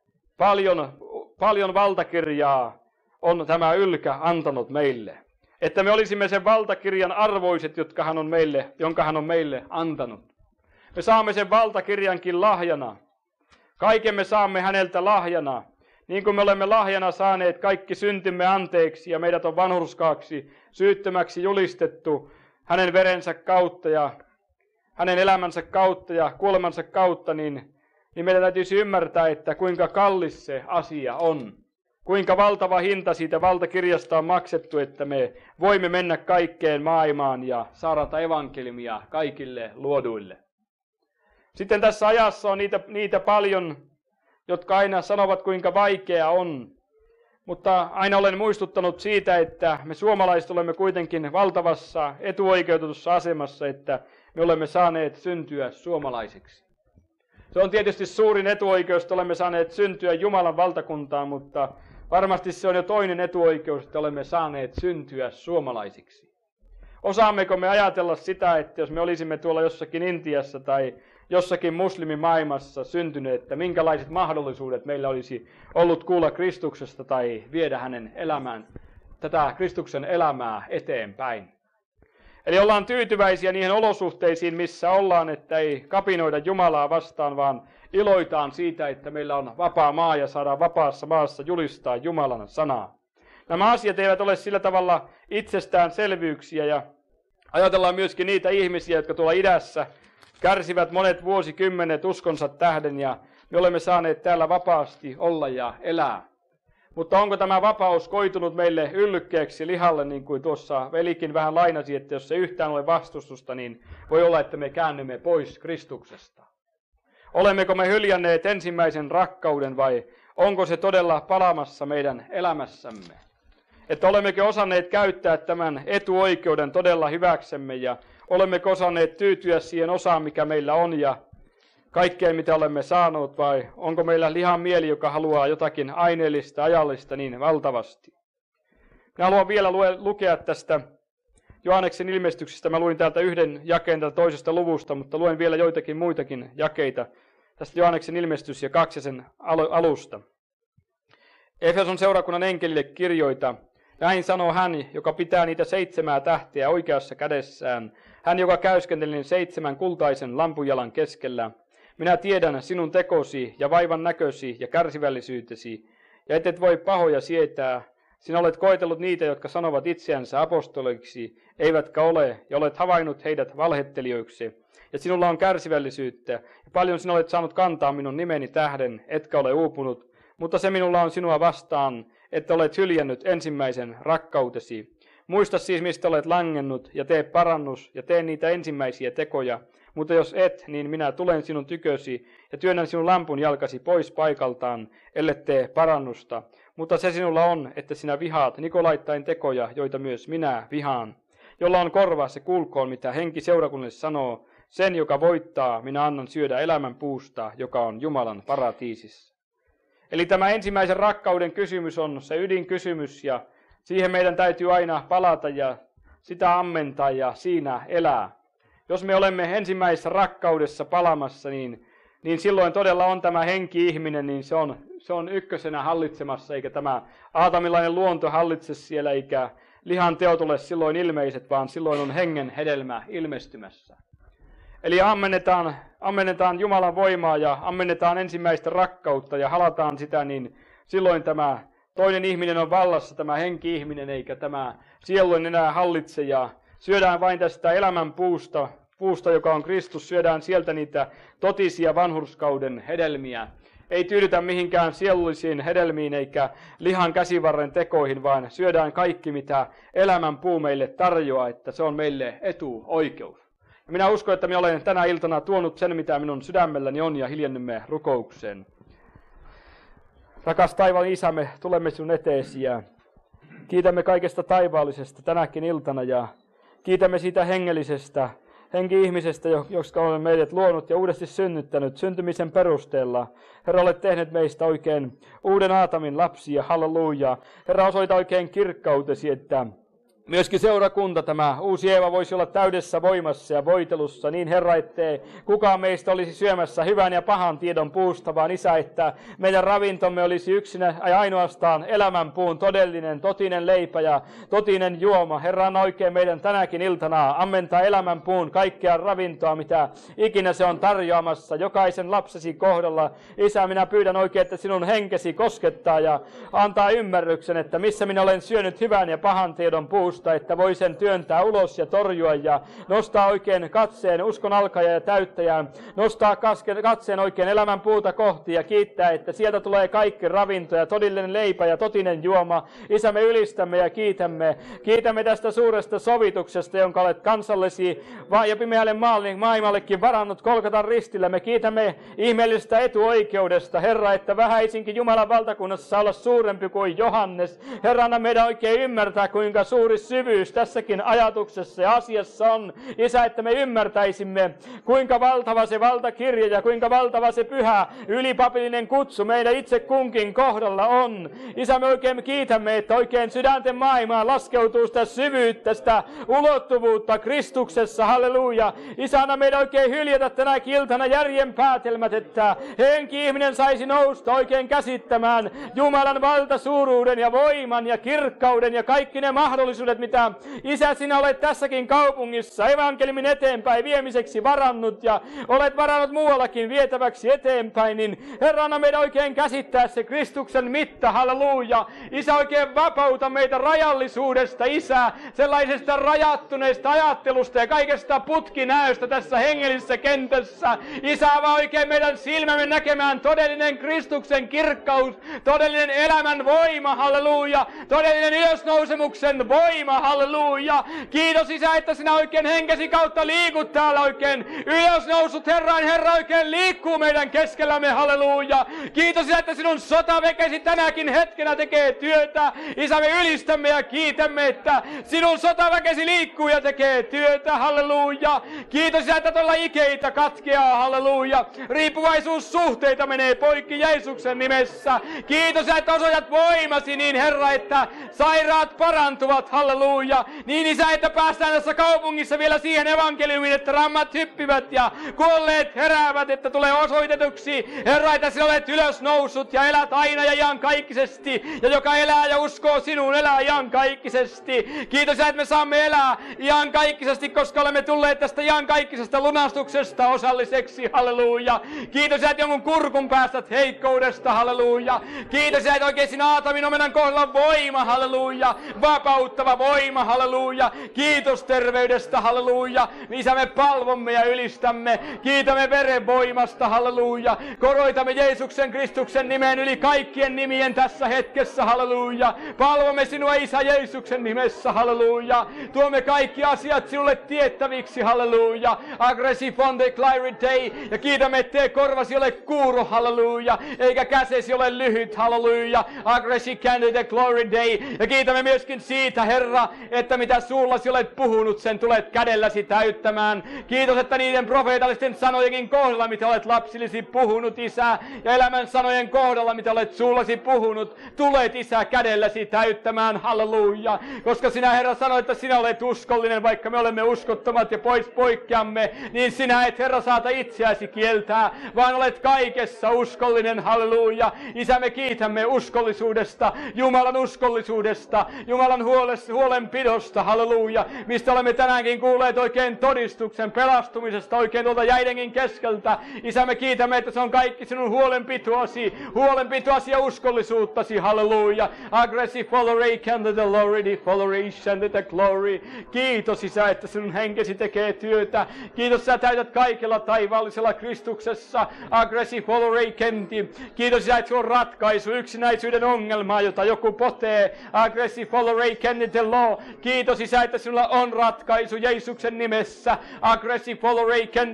A: paljon valtakirjaa on tämä ylkä antanut meille. Että me olisimme sen valtakirjan arvoiset, jonka hän on meille antanut. Me saamme sen valtakirjankin lahjana. Kaiken me saamme häneltä lahjana. Niin kuin me olemme lahjana saaneet kaikki syntimme anteeksi ja meidät on vanhurskaaksi, syyttömäksi julistettu hänen verensä kautta ja hänen elämänsä kautta ja kuolemansa kautta, niin meidän täytyisi ymmärtää, että kuinka kallis se asia on. Kuinka valtava hinta siitä valtakirjasta on maksettu, että me voimme mennä kaikkeen maailmaan ja saarata evankeliumia kaikille luoduille. Sitten tässä ajassa on niitä paljon, jotka aina sanovat, kuinka vaikea on. Mutta aina olen muistuttanut siitä, että me suomalaiset olemme kuitenkin valtavassa etuoikeutetussa asemassa, että me olemme saaneet syntyä suomalaisiksi. Se on tietysti suurin etuoikeus, että olemme saaneet syntyä Jumalan valtakuntaan, mutta varmasti se on jo toinen etuoikeus, että olemme saaneet syntyä suomalaisiksi. Osaammeko me ajatella sitä, että jos me olisimme tuolla jossakin Intiassa tai jossakin muslimimaailmassa syntyneet, että minkälaiset mahdollisuudet meillä olisi ollut kuulla Kristuksesta tai viedä hänen tätä Kristuksen elämää eteenpäin. Eli ollaan tyytyväisiä niihin olosuhteisiin, missä ollaan, että ei kapinoida Jumalaa vastaan, vaan iloitaan siitä, että meillä on vapaa maa ja saadaan vapaassa maassa julistaa Jumalan sanaa. Nämä asiat eivät ole sillä tavalla itsestäänselvyyksiä ja ajatellaan myöskin niitä ihmisiä, jotka tuolla idässä kärsivät monet vuosikymmenet uskonsa tähden ja me olemme saaneet täällä vapaasti olla ja elää. Mutta onko tämä vapaus koitunut meille yllykkeeksi lihalle, niin kuin tuossa velikin vähän lainasi, että jos se yhtään ole vastustusta, niin voi olla, että me käännymme pois Kristuksesta. Olemmeko me hyljänneet ensimmäisen rakkauden vai onko se todella palamassa meidän elämässämme? Että olemmeko osanneet käyttää tämän etuoikeuden todella hyväksemme ja olemmeko osanneet tyytyä siihen osaan, mikä meillä on ja kaikkeen, mitä olemme saaneet, vai onko meillä lihan mieli, joka haluaa jotakin aineellista, ajallista niin valtavasti? Minä haluan vielä lukea tästä Johanneksen ilmestyksestä. Mä luin täältä yhden jakeen täältä toisesta luvusta, mutta luen vielä joitakin muitakin jakeita tästä Johanneksen ilmestys ja 2 sen alusta. Efeson seurakunnan enkelille kirjoita. Näin sanoo hän, joka pitää niitä 7 tähteä oikeassa kädessään. Hän, joka käyskenteli 7 kultaisen lampujalan keskellä. Minä tiedän sinun tekosi ja vaivan näkösi ja kärsivällisyytesi, ja et voi pahoja sietää. Sinä olet koetellut niitä, jotka sanovat itseänsä apostoliksi, eivätkä ole, ja olet havainnut heidät valhettelijoiksi. Ja sinulla on kärsivällisyyttä, ja paljon sinä olet saanut kantaa minun nimeni tähden, etkä ole uupunut. Mutta se minulla on sinua vastaan, että olet hyljännyt ensimmäisen rakkautesi. Muista siis, mistä olet langennut, ja tee parannus, ja tee niitä ensimmäisiä tekoja. Mutta jos et, niin minä tulen sinun tykösi, ja työnnän sinun lampun jalkasi pois paikaltaan, ellet tee parannusta. Mutta se sinulla on, että sinä vihaat nikolaittain tekoja, joita myös minä vihaan. Jolla on korva, se kuulkoon, mitä henki seurakunnalle sanoo. Sen, joka voittaa, minä annan syödä elämän puusta, joka on Jumalan paratiisissa. Eli tämä ensimmäisen rakkauden kysymys on se ydinkysymys, ja siihen meidän täytyy aina palata ja sitä ammentaa ja siinä elää. Jos me olemme ensimmäisessä rakkaudessa palamassa, niin silloin todella on tämä henki-ihminen, niin se on ykkösenä hallitsemassa, eikä tämä aatamilainen luonto hallitse siellä, eikä lihan teot ole silloin ilmeiset, vaan silloin on hengen hedelmä ilmestymässä. Eli ammennetaan Jumalan voimaa ja ammennetaan ensimmäistä rakkautta ja halataan sitä, niin silloin tämä toinen ihminen on vallassa, tämä henki-ihminen, eikä tämä sielu enää hallitse. Ja syödään vain tästä elämän puusta, joka on Kristus, syödään sieltä niitä totisia vanhurskauden hedelmiä. Ei tyydytä mihinkään sielullisiin hedelmiin eikä lihan käsivarren tekoihin, vaan syödään kaikki, mitä elämän puu meille tarjoaa, että se on meille etuoikeus. Ja minä uskon, että minä olen tänä iltana tuonut sen, mitä minun sydämelläni on, ja hiljennymme rukoukseen. Rakas taivaan Isä, me tulemme sinun eteesi ja kiitämme kaikesta taivaallisesta tänäkin iltana ja kiitämme siitä hengellisestä henki-ihmisestä, jotka on meidät luonut ja uudesti synnyttänyt syntymisen perusteella. Herra, olet tehnyt meistä oikein uuden Aatamin lapsia, halleluja. Herra, osoita oikein kirkkautesi, että myöskin seurakunta, tämä uusi Eeva, voisi olla täydessä voimassa ja voitelussa. Niin Herra, ettei kukaan meistä olisi syömässä hyvän ja pahan tiedon puusta, vaan Isä, että meidän ravintomme olisi yksinä ja ainoastaan elämänpuun todellinen, totinen leipä ja totinen juoma. Herra, on oikein meidän tänäkin iltana ammentaa elämänpuun kaikkea ravintoa, mitä ikinä se on tarjoamassa jokaisen lapsesi kohdalla. Isä, minä pyydän oikein, että sinun henkesi koskettaa ja antaa ymmärryksen, että missä minä olen syönyt hyvän ja pahan tiedon puusta, että voi sen työntää ulos ja torjua ja nostaa oikein katseen uskon alkaja ja täyttäjään, nostaa katseen oikein elämän puuta kohti ja kiittää, että sieltä tulee kaikki ravinto ja todellinen leipä ja totinen juoma. Isä, me ylistämme ja kiitämme tästä suuresta sovituksesta, jonka olet kansallesi ja pimeälle maailmallekin varannut Golgatan ristillä. Me kiitämme ihmeellisestä etuoikeudesta, Herra, että vähäisinkin Jumalan valtakunnassa saa olla suurempi kuin Johannes. Herra, anna meidän oikein ymmärtää, kuinka suuri syvyys tässäkin ajatuksessa ja asiassa on. Isä, että me ymmärtäisimme, kuinka valtava se valtakirja ja kuinka valtava se pyhä ylipapillinen kutsu meidän itse kunkin kohdalla on. Isä, me oikein kiitämme, että oikein sydänten maailmaan laskeutuu sitä syvyyttä, sitä ulottuvuutta Kristuksessa. Halleluja. Isä, anna meidän oikein hyljätä tänäkin iltana järjen päätelmät, että henki-ihminen saisi nousta oikein käsittämään Jumalan valtasuuruuden ja voiman ja kirkkauden ja kaikki ne mahdollisuudet, mitä Isä, sinä olet tässäkin kaupungissa evankeliumin eteenpäin viemiseksi varannut ja olet varannut muuallakin vietäväksi eteenpäin, niin Herra, anna meidän oikein käsittää se Kristuksen mitta, halleluja. Isä, oikein vapauta meitä rajallisuudesta, Isä, sellaisesta rajattuneesta ajattelusta ja kaikesta putkinäöstä tässä hengellisessä kentässä. Isä, avaa oikein meidän silmämme näkemään todellinen Kristuksen kirkkaus, todellinen elämän voima, halleluja, todellinen ylösnousemuksen voima, halleluja. Kiitos, Isä, että sinä oikein henkesi kautta liikut täällä oikein. Ylösnousut Herra oikein liikkuu meidän keskellämme, halleluja. Kiitos, Isä, että sinun sotavekesi tänäkin hetkenä tekee työtä. Isä, me ylistämme ja kiitämme, että sinun sotaväkesi liikkuu ja tekee työtä, halleluja. Kiitos, Isä, että tuolla ikeitä katkeaa, halleluja. Riippuvaisuussuhteita menee poikki Jeesuksen nimessä. Kiitos, Isä, että osoitat voimasi niin, Herra, että sairaat parantuvat, halleluja. Niin, Isä, että päästään tässä kaupungissa vielä siihen evankeliumiin, että rammat hyppivät ja kuolleet heräävät, että tulee osoitetuksi, Herra, että sinä olet ylösnousut ja elät aina ja iankaikkisesti, ja joka elää ja uskoo sinuun, elää iankaikkisesti. Kiitos, että me saamme elää iankaikkisesti, koska olemme tulleet tästä iankaikkisesta lunastuksesta osalliseksi, halleluja. Kiitos, että jonkun kurkun päästät heikkoudesta, halleluja. Kiitos, että oikein sinä Aatamin omenan kohdalla voima, halleluja, vapauttava Herra, voima, halleluja. Kiitos terveydestä, halleluja. Isä, me palvomme ja ylistämme. Kiitämme veren voimasta, halleluja. Koroitamme Jeesuksen Kristuksen nimeen yli kaikkien nimien tässä hetkessä, halleluja. Palvomme sinua, Isä, Jeesuksen nimessä, halleluja. Tuomme kaikki asiat sinulle tiettäviksi, halleluja. Aggressive on the clarity. Ja kiitämme, ettei korvasi ole kuuro, halleluja. Eikä käsesi ole lyhyt, halleluja. Aggressive can the glory day. Ja kiitämme myöskin siitä, Herra, että mitä suullasi olet puhunut, sen tulet kädelläsi täyttämään. Kiitos, että niiden profeetallisten sanojenkin kohdalla, mitä olet lapsillesi puhunut, Isä, ja elämän sanojen kohdalla, mitä olet suullasi puhunut, tulet, Isä, kädelläsi täyttämään, halleluja. Koska sinä, Herra, sanoit, että sinä olet uskollinen, vaikka me olemme uskottomat ja poikkeamme, niin sinä et, Herra, saata itseäsi kieltää, vaan olet kaikessa uskollinen, halleluja. Isä, me kiitämme uskollisuudesta, Jumalan uskollisuudesta, Jumalan huolenpidosta, halleluja, mistä olemme tänäänkin kuulleet oikein todistuksen pelastumisesta oikein tuolta jäidenkin keskeltä. Isä, me kiitämme, että se on kaikki sinun huolenpitoasi ja uskollisuuttasi, halleluja. Aggressive follow the Lord, follow the glory. Kiitos, Isä, että sinun henkesi tekee työtä. Kiitos, sä täytät kaikella taivaallisella Kristuksessa. Aggressive follow. Kiitos, Isä, että se on ratkaisu yksinäisyyden ongelmaa, jota joku potee. Aggressive follow the law. Kiitos, Isä, että sinulla on ratkaisu Jeesuksen nimessä. Aggressive follow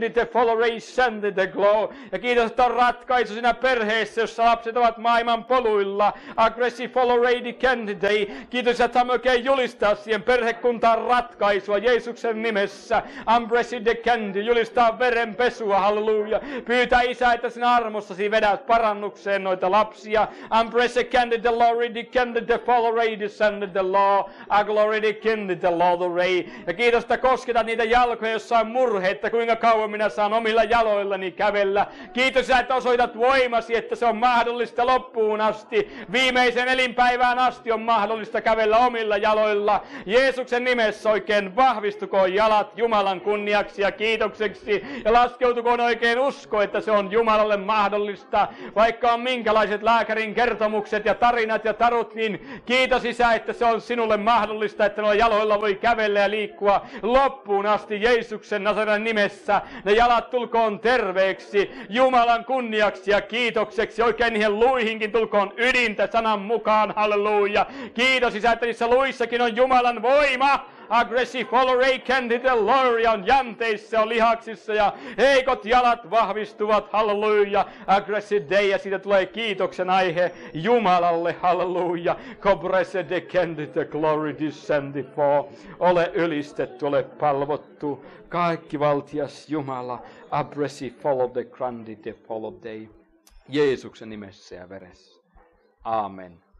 A: the glow. Ja kiitos, että on ratkaisu siinä perheessä, jossa lapset ovat maailman poluilla. Aggressive follow day. Kiitos, että saamme oikein julistaa siihen perhekuntaan ratkaisua Jeesuksen nimessä. Embrace the candy. Julistaa verenpesua, halleluja. Pyytää, Isä, että sinä armossasi vedät parannukseen noita lapsia. Embrace the candy, the Lord, the candy, the follow the law. A glory, the candy, the law, the ray. Ja kiitos, että kosketat niitä jalkoja, jossa on murhe, että kuinka kauan minä saan omilla jaloillani kävellä. Kiitos, että osoitat voimasi, että se on mahdollista loppuun asti. Viimeisen elinpäivään asti on mahdollista kävellä omilla jaloilla. Jeesuksen nimessä oikein vahvistukoon jalat Jumalan kunniaksi ja kiitokseksi. Ja laskeutukoon oikein usko, että se on Jumalalle mahdollista. Vaikka on minkälaiset lääkärin kertomukset ja tarinat ja tarut, niin kiitos, Isä, että se on sinulle mahdollista, että noilla jaloilla voi kävellä ja liikkua loppuun asti Jeesuksen Nasaretin nimessä. Ne jalat tulkoon terveeksi Jumalan kunniaksi ja kiitokseksi. Oikein niihin luihinkin tulkoon ydintä sanan mukaan. Halleluja. Kiitos, Isä, että niissä luissakin on Jumalan voima. Aggressive follow the Lord on jänteissä, on lihaksissa ja heikot jalat vahvistuvat. Halleluja. Aggressive day, ja siitä tulee kiitoksen aihe Jumalalle. Halleluja. Cobresse de candy, the glory descendi for. Ole ylistetty, ole palvottu. Kaikki valtias Jumala. Aggressive follow the grandi, the follow day. Jeesuksen nimessä ja veressä. Amen.